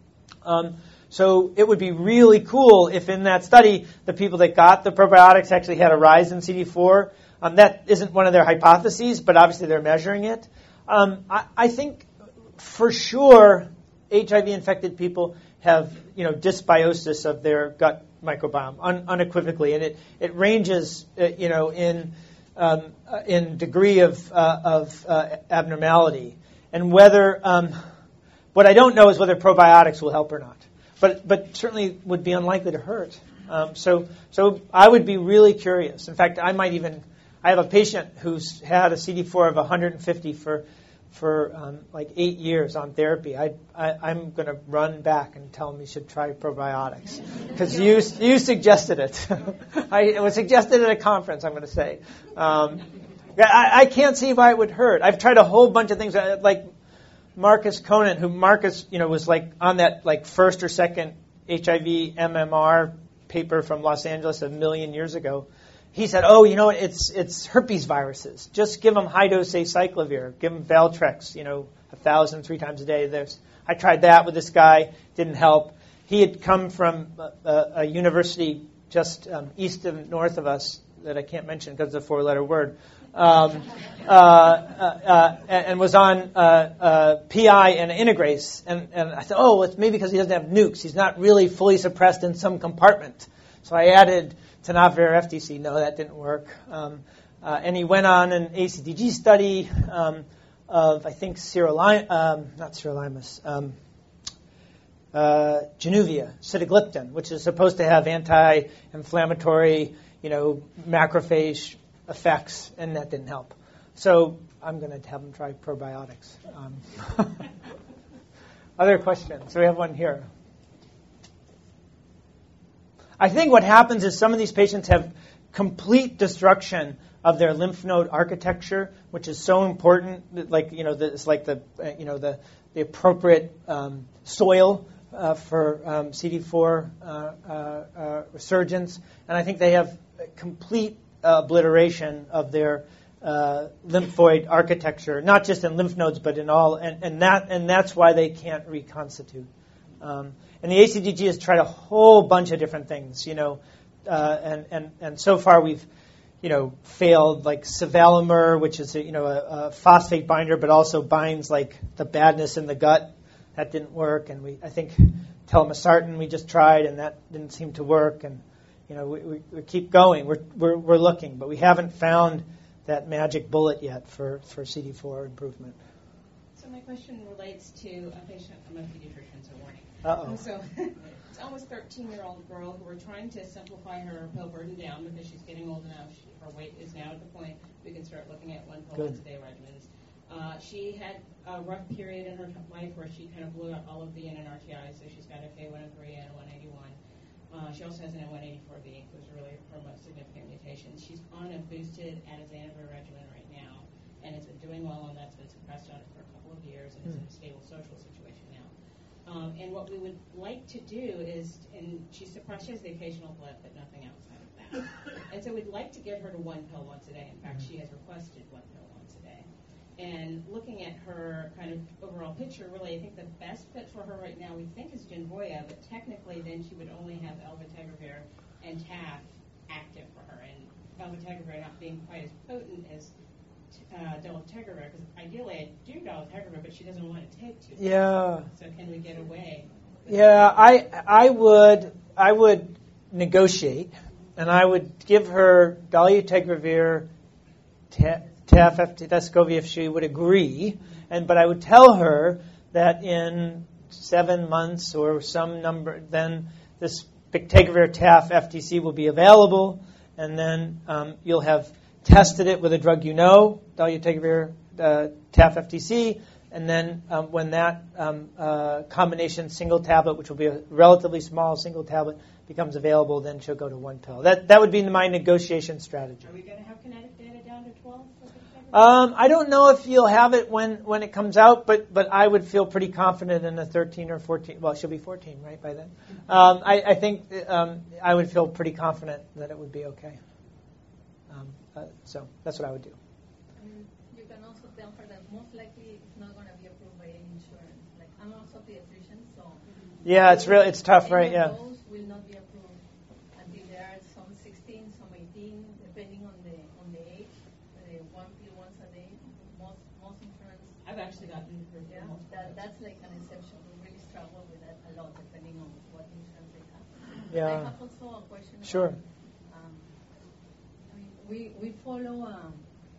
Um, so it would be really cool if in that study the people that got the probiotics actually had a rise in C D four. Um, that isn't one of their hypotheses, but obviously they're measuring it. Um, I, I think for sure H I V-infected people have, you know, dysbiosis of their gut microbiome un, unequivocally, and it it ranges, uh, you know, in um, uh, in degree of uh, of uh, abnormality, and whether. Um, What I don't know is whether probiotics will help or not, but but certainly would be unlikely to hurt. Um, so so I would be really curious. In fact, I might even I have a patient who's had a C D four of one hundred fifty for for um, like eight years on therapy. I, I I'm going to run back and tell him he should try probiotics because you you suggested it. I, it was suggested at a conference. I'm going to say. Um, Yeah, I, I can't see why it would hurt. I've tried a whole bunch of things, uh, like Marcus Conant, who Marcus, you know, was like on that like first or second H I V M M R paper from Los Angeles a million years ago. He said, "Oh, you know, it's it's herpes viruses. Just give them high dose acyclovir. Give them Valtrex, you know, a thousand three times a day." There's, I tried that with this guy. Didn't help. He had come from a, a university just um, east and north of us that I can't mention because it's a four-letter word, um, uh, uh, uh, and was on uh, uh, P I and Integrase. And, and I thought, oh, it's maybe because he doesn't have nukes. He's not really fully suppressed in some compartment. So I added tenofovir F T C. No, that didn't work. Um, uh, and he went on an A C T G study um, of, I think, sirolimus, um, not sirolimus, um, uh, Januvia, sitagliptin, which is supposed to have anti-inflammatory, you know, macrophage effects, and that didn't help. So I'm going to have them try probiotics. Um, other questions? So we have one here. I think what happens is some of these patients have complete destruction of their lymph node architecture, which is so important. Like, you know, the, it's like the, uh, you know, the, the appropriate um, soil uh, for um, C D four uh, uh, uh, resurgence. And I think they have complete uh, obliteration of their uh, lymphoid architecture, not just in lymph nodes, but in all. And, and that and that's why they can't reconstitute. Um, and the A C D G has tried a whole bunch of different things, you know, uh, and, and, and so far we've, you know, failed, like sevelamer, which is a, you know a, a phosphate binder, but also binds like the badness in the gut. That didn't work, and we I think telmisartan we just tried, and that didn't seem to work. And you know we, we, we keep going. We're, we're we're looking, but we haven't found that magic bullet yet for, for C D four improvement. So my question relates to a patient. I'm a pediatrician, so warning. Uh-oh. So it's almost thirteen-year-old girl who we're trying to simplify her pill burden down because she's getting old enough. She, her weight is now at the point we can start looking at one pill once a day regimens. Uh, she had a rough period in her life where she kind of blew out all of the N N R T Is, so she's got a K one oh three and a one eighty-one. Uh, she also has an N one eighty-four B, which is really her most significant mutation. She's on a boosted atazanavir regimen right now, and it's been doing well, and that's been suppressed on it for a couple of years, and mm. is in a stable social situation now. Um, and what we would like to do is, and she's suppressed, she has the occasional blip, but nothing outside of that. And so we'd like to get her to one pill once a day. In fact, she has requested one pill once a day. And looking at her kind of overall picture, really, I think the best fit for her right now, we think, is Genvoya, but technically then she would only have elbaptegravir and T A F active for her. And elbaptegravir not being quite as potent as uh, dolutegravir, because ideally I do dolutegravir, but she doesn't want to take two. Yeah. So can we get away? Yeah, I I would I would negotiate, and I would give her dolutegravir, T A F, Descovy if she would agree, and but I would tell her that in seven months or some number, then this bictegravir T A F F T C will be available, and then um, you'll have tested it with a drug you know, dolutegravir uh, T A F F T C, and then um, when that um, uh, combination single tablet, which will be a relatively small single tablet, becomes available, then she'll go to one pill. That that would be my negotiation strategy. Are we going to have kinetic data down to twelve? Um, I don't know if you'll have it when, when it comes out, but, but I would feel pretty confident in a thirteen or fourteen. Well, she'll be fourteen, right, by then. Um, I, I think um, I would feel pretty confident that it would be okay. Um, uh, so that's what I would do. And you can also tell her that most likely it's not going to be approved by any insurance. Like, I'm also a pediatrician, so yeah, it's real. It's tough, right? Yeah. Those will not be approved until there are some sixteen, some eighteen, depending on the on the age. The one pill once a day. Most most insurance. I've actually gotten approved. Yeah, that that's like an exception. We really struggle with that a lot, depending on what insurance they have. Yeah. I have also a question. Sure. About, um, I mean, we we follow. Um,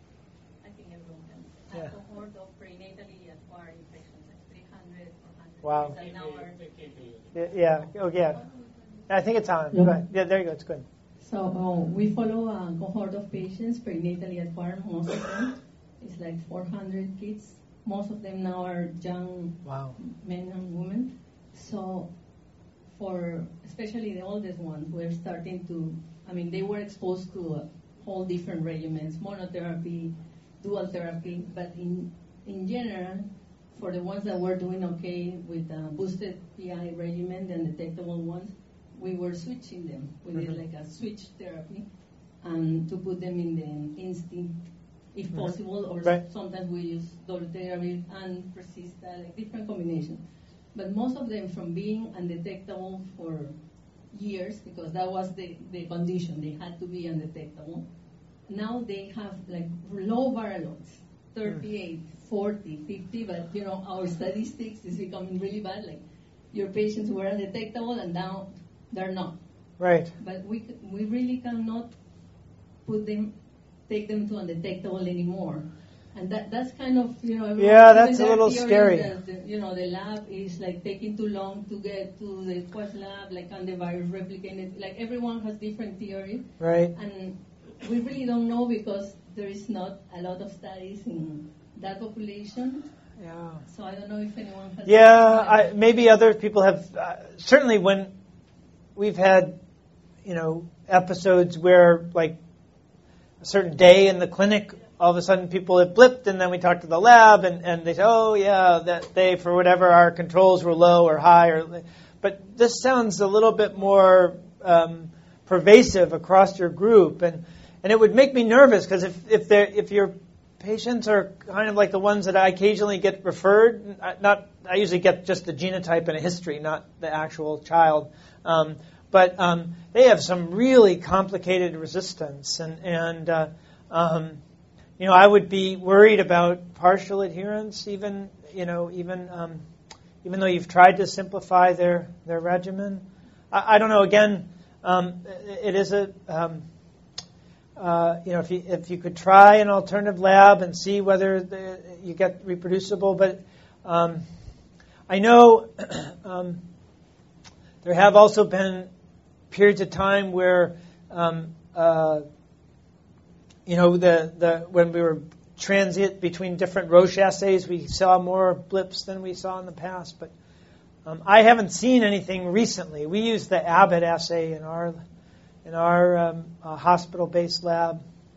I think everyone can. A Yeah. cohort of prenatally acquired infections, like three hundred, four hundred. Wow. That now are, Yeah. Yeah. Oh, yeah. I think it's on. Yeah. Go ahead. Yeah, there you go. It's good. So uh, we follow a cohort of patients, prenatally acquired, most of them. It's like four hundred kids. Most of them now are young wow. men and women. So for especially the oldest ones, we're starting to, I mean, they were exposed to a whole different regimens, monotherapy, dual therapy, but in in general, for the ones that were doing okay with the boosted P I regimen, the undetectable ones, we were switching them. We did Mm-hmm. like a switch therapy, and to put them in the instinct, if Mhm. possible, or Right. sometimes we use dolutegravir and Persista, like different combinations. But most of them, from being undetectable for years, because that was the, the condition, they had to be undetectable. Now they have like low viral loads, thirty-eight, forty, fifty, but you know, our statistics is becoming really bad. Like your patients were undetectable and now they're not. Right. But we c- we really cannot put them, take them to undetectable anymore. And that that's kind of, you know, everyone- Yeah, that's even a little theory scary. that the, you know, the lab is like taking too long to get to the Quest lab, like can the virus replicate it? Like everyone has different theories. Right. And we really don't know because there is not a lot of studies in that population. Yeah. So I don't know if anyone has. Yeah, I, maybe other people have. Uh, certainly, when we've had, you know, episodes where like a certain day in the clinic, all of a sudden people have blipped, and then we talk to the lab, and, and they say, oh yeah, that day for whatever our controls were low or high, or. But this sounds a little bit more um, pervasive across your group, and and it would make me nervous because if if they if your patients are kind of like the ones that I occasionally get referred, not I usually get just the genotype and a history, not the actual child. Um, but um, they have some really complicated resistance, and and uh, um, you know I would be worried about partial adherence, even you know even um, even though you've tried to simplify their their regimen. I, I don't know. Again, um, it is a um, Uh, you know, if you if you could try an alternative lab and see whether the, you get reproducible, but um, I know um, there have also been periods of time where um, uh, you know the the when we were transient between different Roche assays, we saw more blips than we saw in the past. But um, I haven't seen anything recently. We use the Abbott assay in our in our um, uh, hospital-based lab.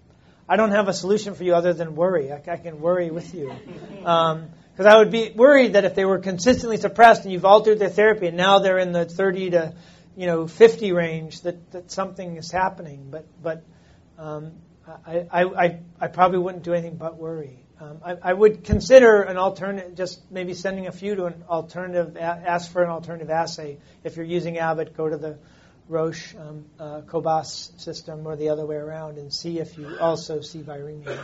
I don't have a solution for you other than worry. I, I can worry with you. Because um, I would be worried that if they were consistently suppressed and you've altered their therapy and now they're in the thirty to you know fifty range, that, that something is happening. But but um, I, I, I, I probably wouldn't do anything but worry. Um, I, I would consider an alternative, just maybe sending a few to an alternative, ask for an alternative assay. If you're using Abbott, go to the Roche um, uh, Cobas system or the other way around and see if you also see viremia.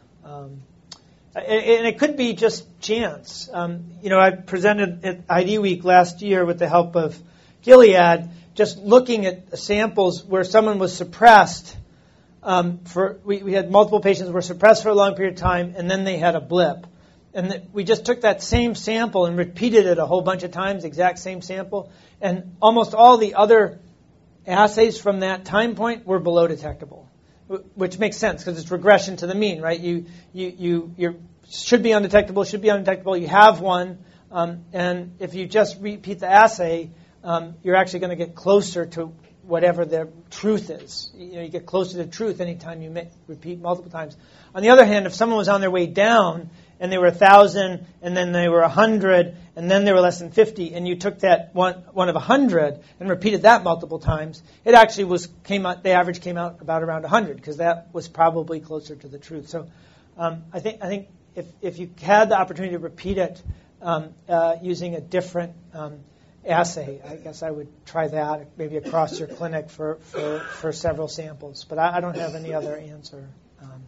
Um, and, and it could be just chance. Um, you know, I presented at I D Week last year with the help of Gilead, just looking at samples where someone was suppressed um, for, we, we had multiple patients who were suppressed for a long period of time and then they had a blip. And th- we just took that same sample and repeated it a whole bunch of times, exact same sample, and almost all the other assays from that time point were below detectable, which makes sense because it's regression to the mean, right? You you you you should be undetectable, should be undetectable. You have one, um, and if you just repeat the assay, um, you're actually going to get closer to whatever the truth is. You know, you get closer to truth anytime you make, repeat multiple times. On the other hand, if someone was on their way down and they were a thousand, and then they were a hundred, and then they were less than fifty, and you took that one one of a hundred and repeated that multiple times, it actually was came out. The average came out about around a hundred because that was probably closer to the truth. So, um, I think I think if if you had the opportunity to repeat it um, uh, using a different um, assay, I guess I would try that maybe across your clinic for for, for several samples. But I, I don't have any other answer. Um,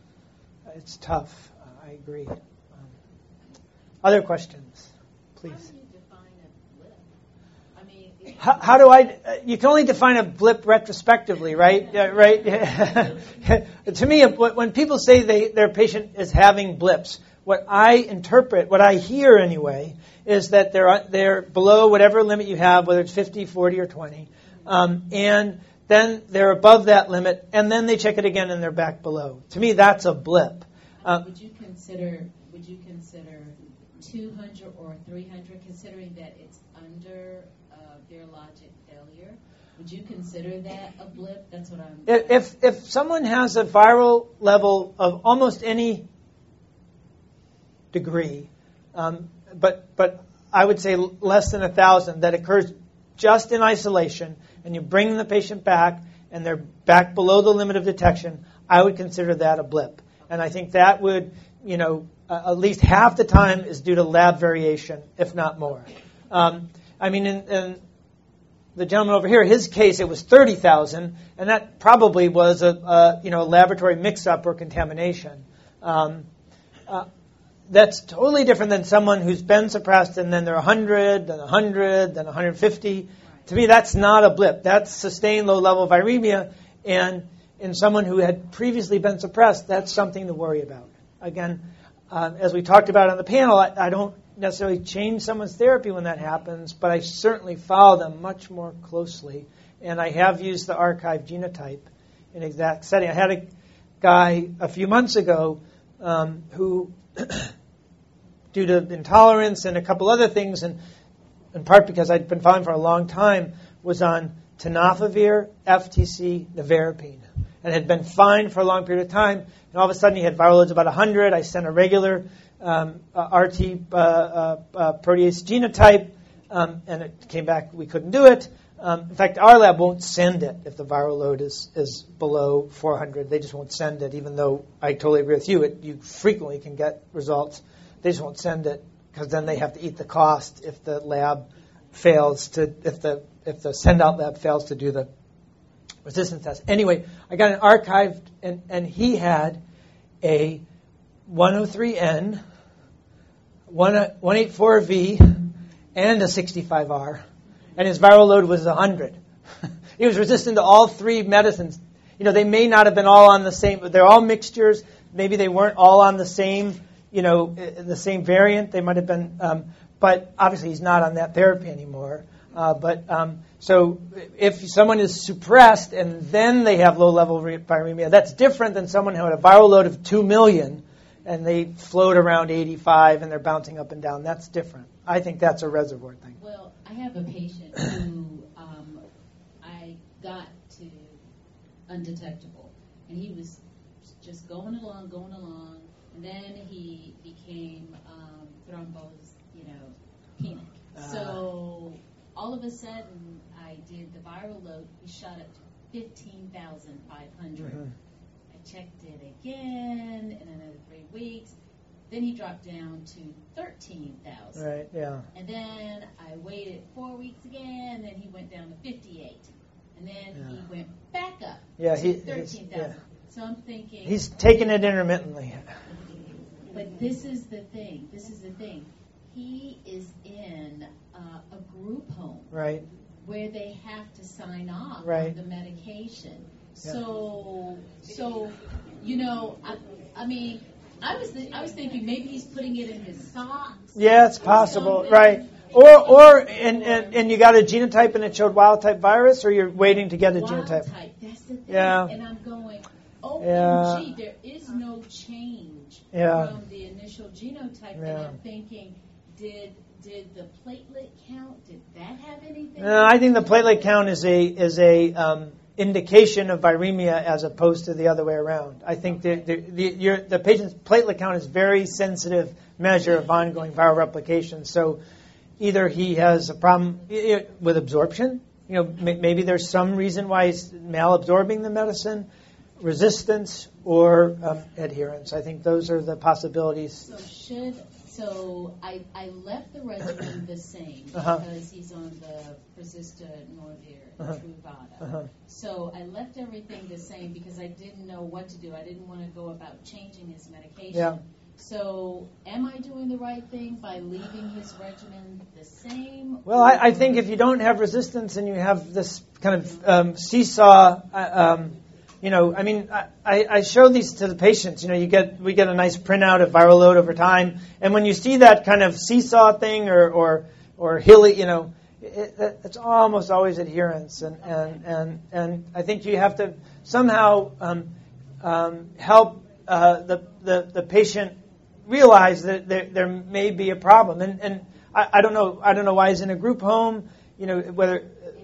it's tough. I agree. Um, other questions, please. How do you define a blip? I mean, if How, how do I? Uh, you can only define a blip retrospectively, right? Uh, right. To me, when people say they, their patient is having blips, what I interpret, what I hear anyway, is that they're they're below whatever limit you have, whether it's fifty, forty, or twenty, um, and then they're above that limit, and then they check it again and they're back below. To me, that's a blip. Uh, would you consider would you consider two hundred or three hundred, considering that it's under uh, virologic failure? Would you consider that a blip? That's what I'm. If if someone has a viral level of almost any degree. Um, but but I would say less than a thousand that occurs just in isolation, and you bring the patient back, and they're back below the limit of detection. I would consider that a blip, and I think that would, you know, uh, at least half the time is due to lab variation, if not more. Um, I mean, in, in the gentleman over here, his case, it was thirty thousand, and that probably was a, a you know a laboratory mix-up or contamination. Um, uh, that's totally different than someone who's been suppressed and then they're one hundred, then one hundred, then one hundred fifty. To me, that's not a blip. That's sustained low-level viremia, and in someone who had previously been suppressed, that's something to worry about. Again, uh, as we talked about on the panel, I, I don't necessarily change someone's therapy when that happens, but I certainly follow them much more closely, and I have used the archive genotype in exact setting. I had a guy a few months ago um, who, due to intolerance and a couple other things, and in part because I'd been following for a long time, was on tenofovir, F T C, nevirapine, and had been fine for a long period of time. And all of a sudden, he had viral loads about one hundred. I sent a regular um, uh, R T uh, uh, uh, protease genotype, um, and it came back we couldn't do it. Um, in fact, our lab won't send it if the viral load is, is below four hundred. They just won't send it, even though I totally agree with you. It, you frequently can get results. They just won't send it because then they have to eat the cost if the lab fails to, if the if the send-out lab fails to do the resistance test. Anyway, I got it archived, and, and he had a one oh three N, one eighty-four V, and a sixty-five R, and his viral load was one hundred. He was resistant to all three medicines. You know, they may not have been all on the same, they're all mixtures. Maybe they weren't all on the same, you know, the same variant. They might have been, um, but obviously he's not on that therapy anymore. Uh, but um, so if someone is suppressed and then they have low-level viremia, that's different than someone who had a viral load of two million and they float around eighty-five and they're bouncing up and down. That's different. I think that's a reservoir thing. Well, I have a patient who um, I got to undetectable, and he was just going along, going along, and then he became um, thrombose, you know, penic. Uh. So all of a sudden, I did the viral load. We shot up to fifteen thousand five hundred. Mm-hmm. I checked it again in another three weeks. Then he dropped down to thirteen thousand. Right, yeah. And then I waited four weeks again, and then he went down to fifty-eight. And then yeah. he went back up yeah, to he, thirteen thousand. Yeah. So I'm thinking... He's taking it intermittently. But this is the thing. This is the thing. He is in uh, a group home. Right. Where they have to sign off right. on the medication. Yeah. So, so, you know, I, I mean... I was th- I was thinking maybe he's putting it in his socks. Yeah, it's possible, right? Or or and, and and you got a genotype and it showed wild type virus, or you're waiting to get a wild genotype. Type, that's the thing. Yeah. And I'm going, O M G, yeah. there is no change yeah. from the initial genotype. Yeah. And I'm thinking, did did the platelet count? Did that have anything? No, I think the platelet count is a is a um, indication of viremia as opposed to the other way around. I think the the, the, your, the patient's platelet count is a very sensitive measure of ongoing viral replication. So either he has a problem with absorption, you know, maybe there's some reason why he's malabsorbing the medicine, resistance, or um, adherence. I think those are the possibilities. So should so I, I left the regimen the same uh-huh. because he's on the Persista, Norvir, and uh-huh. Truvada. Uh-huh. So I left everything the same because I didn't know what to do. I didn't want to go about changing his medication. Yeah. So am I doing the right thing by leaving his regimen the same? Well, I, I think if you don't have resistance and you have this kind of um, seesaw, uh, um, you know, I mean, I, I show these to the patients. You know, you get we get a nice printout of viral load over time, and when you see that kind of seesaw thing or or, or hilly, you know, it, it, it's almost always adherence, and, and, and, and I think you have to somehow um, um, help uh, the, the the patient realize that there, there may be a problem, and and I, I don't know I don't know why he's in a group home, you know, whether.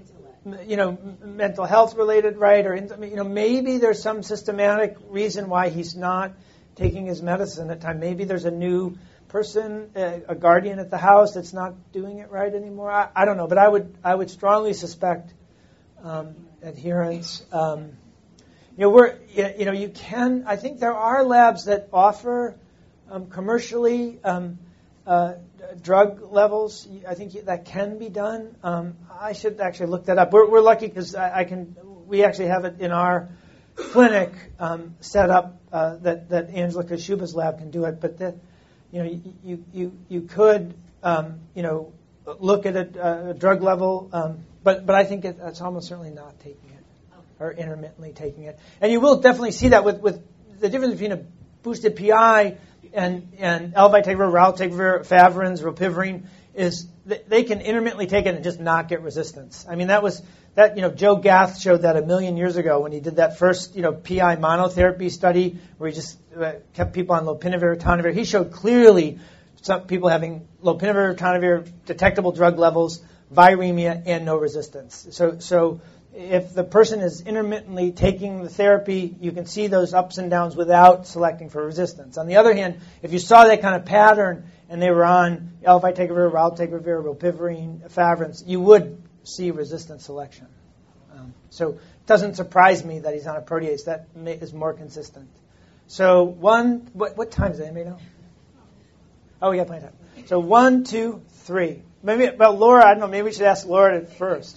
You know, mental health related, right? Or, you know, maybe there's some systematic reason why he's not taking his medicine at time. Maybe there's a new person, a, a guardian at the house that's not doing it right anymore. I, I don't know, but I would I would strongly suspect um, adherence. Um, you know, we're you know you can. I think there are labs that offer um, commercially um, uh, drug levels. I think that can be done. Um, I should actually look that up. We're, we're lucky because I, I can. We actually have it in our clinic um, set up uh, that that Angela Kashuba's lab can do it, but the, you know you you you could um, you know look at a, a drug level, um, but but I think it, it's almost certainly not taking it or intermittently taking it, and you will definitely see that with, with the difference between a boosted P I and and elvitegravir, raltegravir, efavirenz, rilpivirine is th- they can intermittently take it and just not get resistance. I mean that was. That, you know, Joe Gath showed that a million years ago when he did that first, you know, P I monotherapy study where he just uh, kept people on lopinavir, ritonavir. He showed clearly some people having lopinavir, ritonavir, detectable drug levels, viremia, and no resistance. So, so if the person is intermittently taking the therapy, you can see those ups and downs without selecting for resistance. On the other hand, if you saw that kind of pattern and they were on elvitegravir, raltegravir, rilpivirine, efavirenz, you would see resistance selection. Um, so it doesn't surprise me that he's on a protease. That may, is more consistent. So one, what, what time is it? Anybody know? Oh, yeah, plenty of time. So one, two, three. Maybe, well, Laura, I don't know, maybe we should ask Laura at first.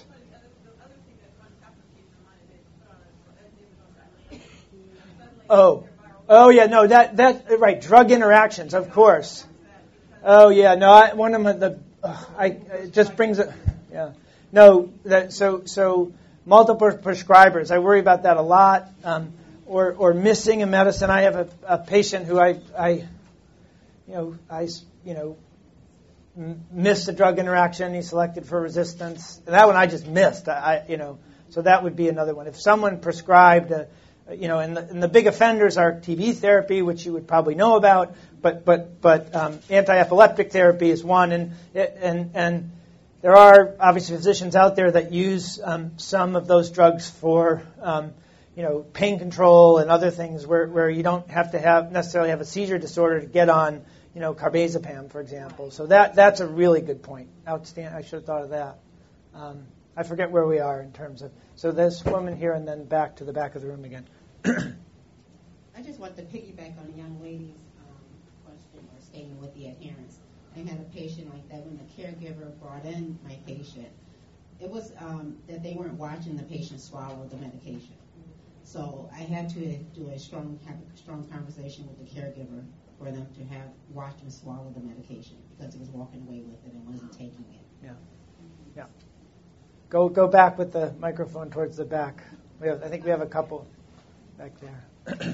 Oh, oh yeah, no, that, that, right, drug interactions, of course. Oh, yeah, no, I, one of them, the, uh, I, it just brings it, yeah. No, that, so so multiple prescribers. I worry about that a lot. Um, or or missing a medicine. I have a, a patient who I I you know I you know m- missed a drug interaction. He selected for resistance. And that one I just missed. I, I you know so that would be another one. If someone prescribed a, you know, and the, and the big offenders are T B therapy, which you would probably know about. But but but um, anti-epileptic therapy is one, and and and there are obviously physicians out there that use um, some of those drugs for, um, you know, pain control and other things where, where you don't have to have necessarily have a seizure disorder to get on, you know, carbazepam, for example. So that that's a really good point. Outstanding. I should have thought of that. Um, I forget where we are in terms of. So this woman here, and then back to the back of the room again. I just want to piggyback on a young lady's um, question or statement with the adherence. I had a patient like that when the caregiver brought in my patient. It was um, that they weren't watching the patient swallow the medication. So I had to do a strong, have a strong conversation with the caregiver for them to have watch him swallow the medication because he was walking away with it and wasn't taking it. Yeah, yeah. Go go back with the microphone towards the back. We have, I think we have a couple back there.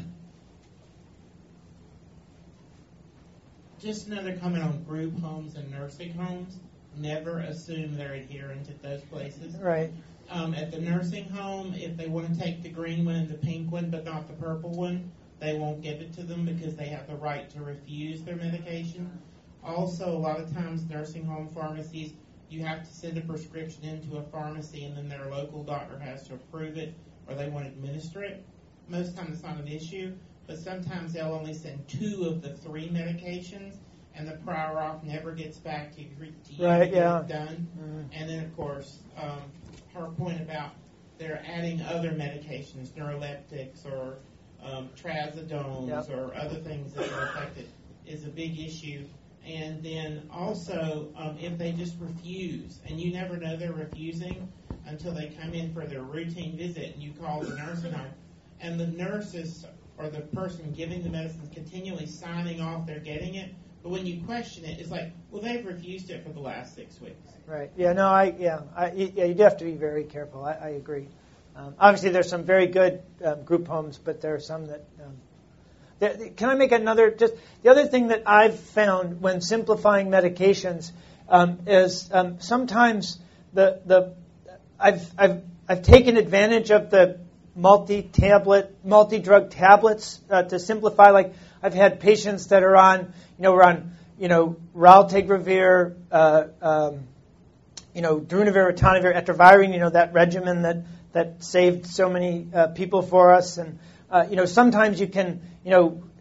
Just another comment on group homes and nursing homes. Never assume they're adherent at those places. Right. Um, at the nursing home, if they want to take the green one and the pink one, but not the purple one, they won't give it to them because they have the right to refuse their medication. Also, a lot of times nursing home pharmacies, you have to send a prescription into a pharmacy and then their local doctor has to approve it or they won't administer it. Most times it's not an issue. But sometimes they'll only send two of the three medications, and the prior auth never gets back to you to right, get yeah. it done. Mm. And then, of course, um, her point about they're adding other medications, neuroleptics or um, trazodones yep. or other things that are affected is a big issue. And then also, um, if they just refuse, and you never know they're refusing until they come in for their routine visit, and you call the nursing home, and the nurses or the person giving the medicine continually signing off they're getting it, but when you question it, it's like, well, they've refused it for the last six weeks. Right. Yeah. No. I. Yeah. I, yeah. You do have to be very careful. I, I agree. Um, obviously, there's some very good um, group homes, but there are some that. Um, there, can I make another? Just the other thing that I've found when simplifying medications um, is um, sometimes the the I've I've I've taken advantage of the multi-tablet, multi-drug tablets uh, to simplify. Like I've had patients that are on, you know, we're on, you know, raltegravir, uh, um, you know, drunavir, ritonavir, etravirine, you know, that regimen that that saved so many uh, people for us. And uh, you know, sometimes you can, you know,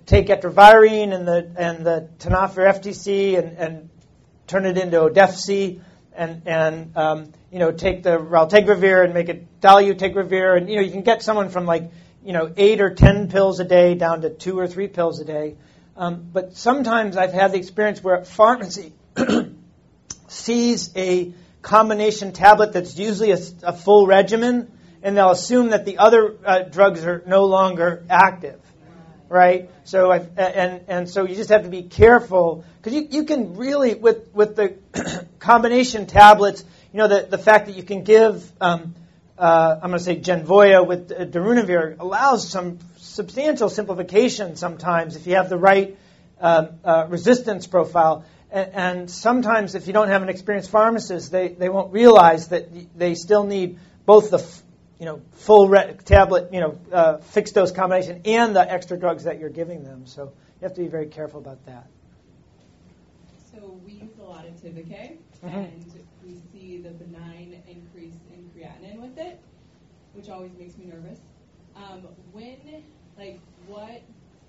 take etravirine and the and the tenofovir F T C and, and turn it into Odefsey, and and um, you know take the raltegravir and make it dolutegravir, and you know you can get someone from like you know eight or ten pills a day down to two or three pills a day. Um, but sometimes I've had the experience where a pharmacy sees a combination tablet that's usually a, a full regimen, and they'll assume that the other uh, drugs are no longer active, right? So I've, and and so you just have to be careful because you, you can really with with the combination tablets, you know, the the fact that you can give um, uh, I'm going to say Genvoya with uh, darunavir allows some substantial simplification sometimes if you have the right uh, uh, resistance profile. And sometimes, if you don't have an experienced pharmacist, they, they won't realize that they still need both the you know full re- tablet, you know, uh, fixed dose combination and the extra drugs that you're giving them. So you have to be very careful about that. So we use a lot of Tivicay, Mm-hmm. and we see the benign increase in creatinine with it, which always makes me nervous. Um, when, like, what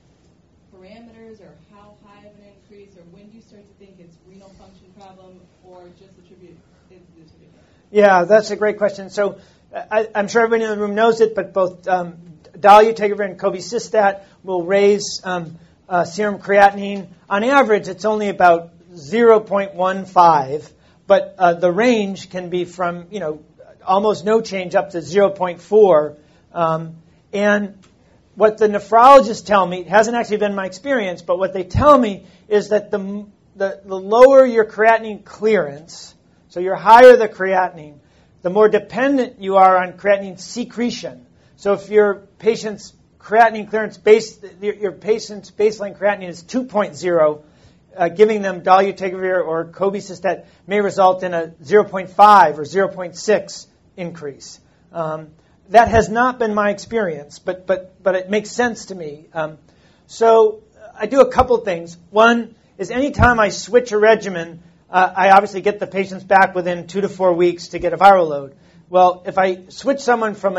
parameters or how high of an increase, or when do you start to think it's renal function problem or just attributed to the Tivicay? Yeah, that's a great question. So I, I'm sure everybody in the room knows it, but both um, dolutegravir and cobicistat will raise um, uh, serum creatinine. On average, it's only about zero point one five, but uh, the range can be from you know almost no change up to zero point four. Um, and what the nephrologists tell me, it hasn't actually been my experience, but what they tell me is that the the, the lower your creatinine clearance, so your higher the creatinine, the more dependent you are on creatinine secretion. So if your patient's creatinine clearance base, your, your patient's baseline creatinine is two point oh, uh, giving them dolutegravir or cobicistat may result in a zero point five or zero point six increase. Um, that has not been my experience, but but but it makes sense to me. Um, so I do a couple things. One is anytime I switch a regimen, uh, I obviously get the patients back within two to four weeks to get a viral load. Well, if I switch someone from a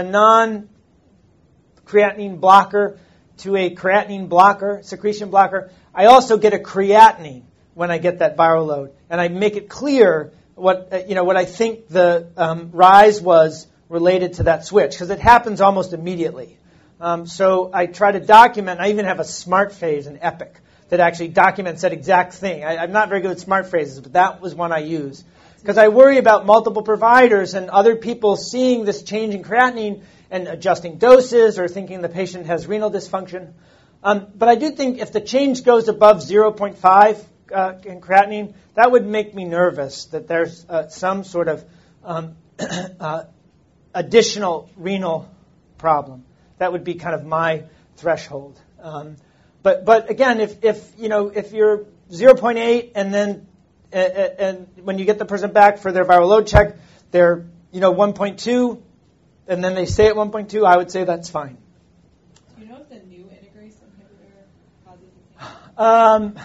non-creatinine blocker to a creatinine blocker, secretion blocker, I also get a creatinine when I get that viral load, and I make it clear what uh, you know what I think the um, rise was related to that switch, because it happens almost immediately. Um, so I try to document. I even have a smart phase in Epic that actually documents that exact thing. I, I'm not very good at smart phrases, but that was one I use. Because I worry about multiple providers and other people seeing this change in creatinine and adjusting doses or thinking the patient has renal dysfunction. Um, but I do think if the change goes above zero point five uh, in creatinine, that would make me nervous that there's uh, some sort of um, uh, additional renal problem. That would be kind of my threshold. Um, but but again, if if you know if you're zero point eight and then uh, and when you get the person back for their viral load check, they're you know one point two, and then they stay at one point two, I would say that's fine. Do you know if the new integrase inhibitor causes the same? Um,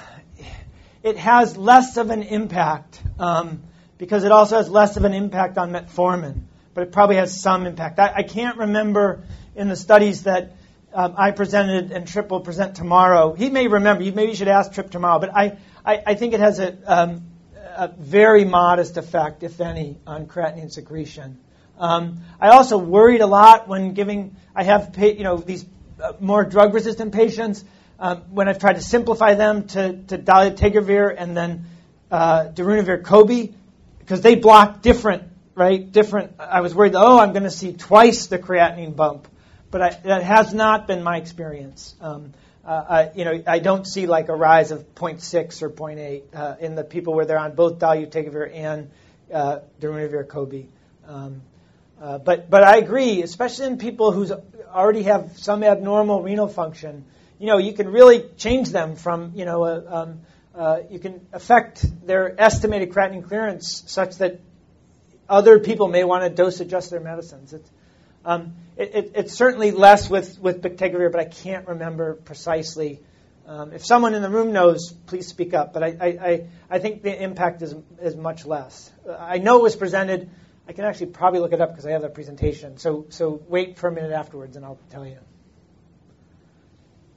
it has less of an impact um, because it also has less of an impact on metformin. But it probably has some impact. I, I can't remember in the studies that um, I presented and Tripp will present tomorrow. He may remember. You maybe should ask Tripp tomorrow. But I, I, I think it has a, um, a very modest effect, if any, on creatinine secretion. Um, I also worried a lot when giving. I have you know these uh, more drug-resistant patients um, when I've tried to simplify them to, to dolutegravir and then uh, darunavir Cobi because they block different. Right, different. I was worried. Oh, I'm going to see twice the creatinine bump, but I, that has not been my experience. Um, uh, I, you know, I don't see like a rise of zero point six or zero point eight uh, in the people where they're on both dolutegravir and uh, darunavir Cobi. Um, uh, but but I agree, especially in people who already have some abnormal renal function. You know, you can really change them from you know a, um, uh, you can affect their estimated creatinine clearance such that other people may want to dose adjust their medicines. It's, um, it, it, it's certainly less with, with bictegravir, but I can't remember precisely. Um, if someone in the room knows, please speak up. But I, I, I, I think the impact is is much less. I know it was presented. I can actually probably look it up because I have that presentation. So so wait for a minute afterwards and I'll tell you.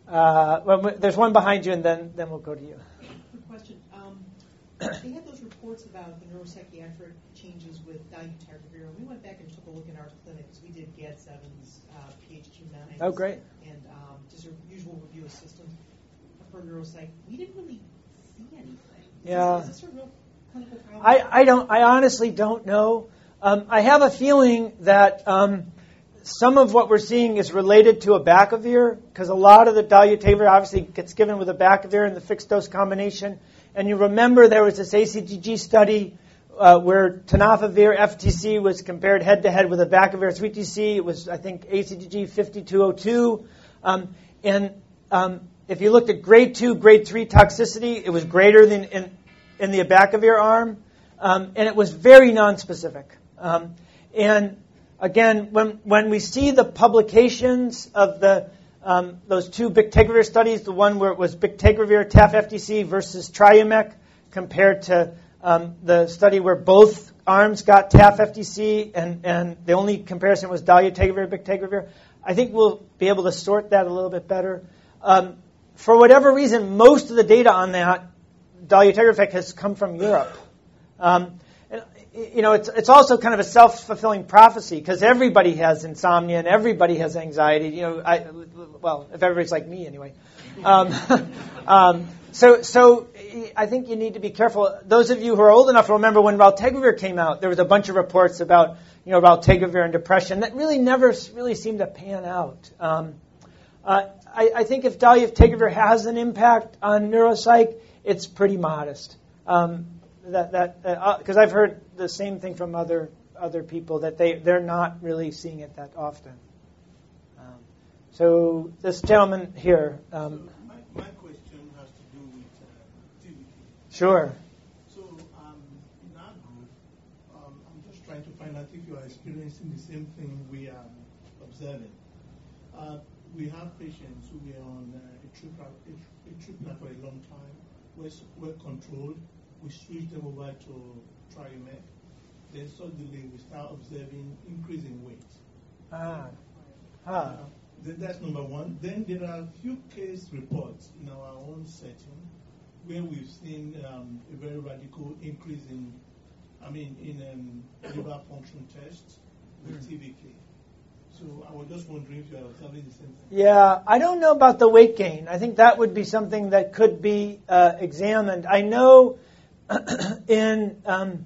Uh, well, there's one behind you, and then, then we'll go to you. Quick question. Um, they had those reports about the neuropsychiatric changes with dolutegravir. We went back and took a look in our clinics. We did G A D sevens, uh, P H Q nines. Oh, great. And um, just a usual review of systems for neuropsych. We didn't really see anything. Yeah. Is this, is this a real clinical problem? I, I don't. I honestly don't know. Um, I have a feeling that um, some of what we're seeing is related to abacavir, because a lot of the dolutegravir obviously gets given with abacavir in the fixed dose combination. And you remember there was this A C G G study uh, where tenofovir F T C was compared head to head with abacavir three T C. It was, I think, A C G G fifty-two oh two. Um, and um, if you looked at grade two, grade three toxicity, it was greater than in, in the abacavir arm, um, and it was very nonspecific. Um, and again, when when we see the publications of the um, those two bictegravir studies, the one where it was bictegravir T A F F T C versus Triumec, compared to um, the study where both arms got T A F F T C, and, and the only comparison was dolutegravir bictegravir, I think we'll be able to sort that a little bit better. Um, for whatever reason, most of the data on that dolutegravir effect has come from Europe. Um, and, you know, it's it's also kind of a self-fulfilling prophecy, because everybody has insomnia and everybody has anxiety. You know, I, well, if everybody's like me, anyway. Um, um, so, so I think you need to be careful. Those of you who are old enough to remember when raltegravir came out, there was a bunch of reports about, you know, raltegravir and depression that really never really seemed to pan out. Um, uh, I, I think if dolutegravir has an impact on neuropsych, it's pretty modest. Um, that that because uh, I've heard the same thing from other other people, that they they're not really seeing it that often. Um, so this gentleman here. Um, so my, my question has to do with uh, T V K. Sure. So um, in our group, um, I'm just trying to find out if you are experiencing the same thing we are observing. Uh, we have patients who were on uh, a treatment a treatment for a long time, were were controlled. We switched them over to Triumec. Then suddenly we start observing increasing weight. Ah. Ah. Uh, then that's number one. Then there are a few case reports in our own setting where we've seen um, a very radical increase in, I mean, in um, liver function tests with mm. T V K. So I was just wondering if you are observing the same thing. Yeah, I don't know about the weight gain. I think that would be something that could be uh, examined. I know in, um,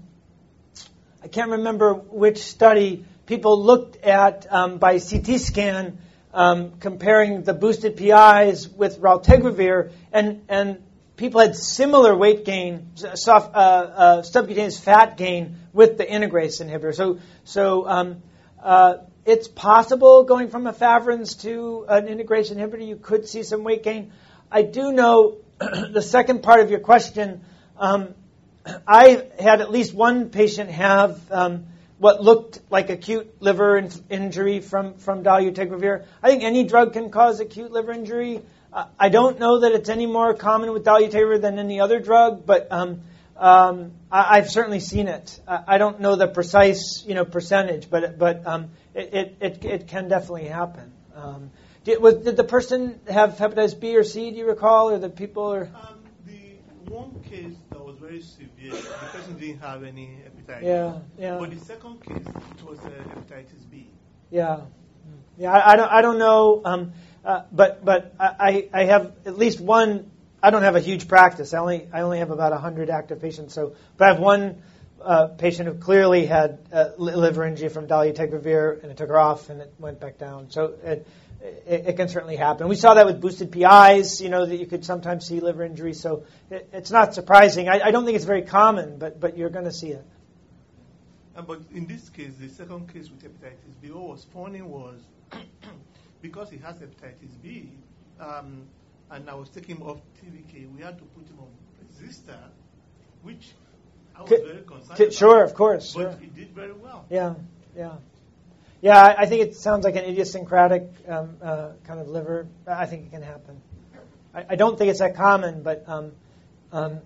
I can't remember which study, people looked at um, by C T scan um, comparing the boosted P Is with raltegravir, and, and people had similar weight gain, soft, uh, uh, subcutaneous fat gain with the integrase inhibitor. So, so um, uh, it's possible going from efavirenz to an integrase inhibitor, you could see some weight gain. I do know the second part of your question. Um, I had at least one patient have um, what looked like acute liver in- injury from, from dolutegravir. I think any drug can cause acute liver injury. Uh, I don't know that it's any more common with dolutegravir than any other drug, but um, um, I, I've certainly seen it. I, I don't know the precise, you know, percentage, but but um, it, it, it it can definitely happen. Um, did, was, did the person have hepatitis B or C? Do you recall, or the people? Or um, the one case that was very severe, the person didn't have any hepatitis. Yeah, yeah. But the second case, it was uh, hepatitis B. Yeah, yeah. I, I don't I don't know, um, uh, but but I I have at least one. I don't have a huge practice. I only I only have about one hundred active patients. So, but I have one uh, patient who clearly had uh, liver injury from dolutegravir, and it took her off, and it went back down. So it, it, it can certainly happen. We saw that with boosted P Is. You know, that you could sometimes see liver injury. So it, it's not surprising. I, I don't think it's very common, but but you're going to see it. Uh, but in this case, the second case with hepatitis B, what was funny was because he has hepatitis B. Um, And I was taking him off T V K. We had to put him on Resistor, which I was Could, very concerned could, about. Sure, of course. But sure. he did very well. Yeah, yeah. Yeah, I, I think it sounds like an idiosyncratic um, uh, kind of liver. I think it can happen. I, I don't think it's that common, but um, um,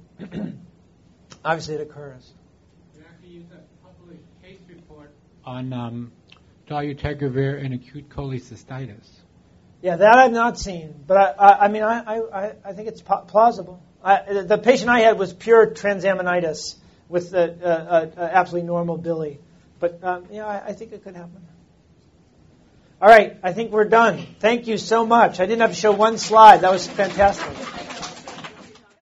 obviously it occurs. We actually use a published case report on um, dolutegravir and acute cholecystitis. Yeah, that I've not seen, but I, I, I mean, I, I, I think it's plausible. I, the patient I had was pure transaminitis with a, a, a absolutely normal bili, but um, yeah, I, I think it could happen. All right, I think we're done. Thank you so much. I didn't have to show one slide. That was fantastic.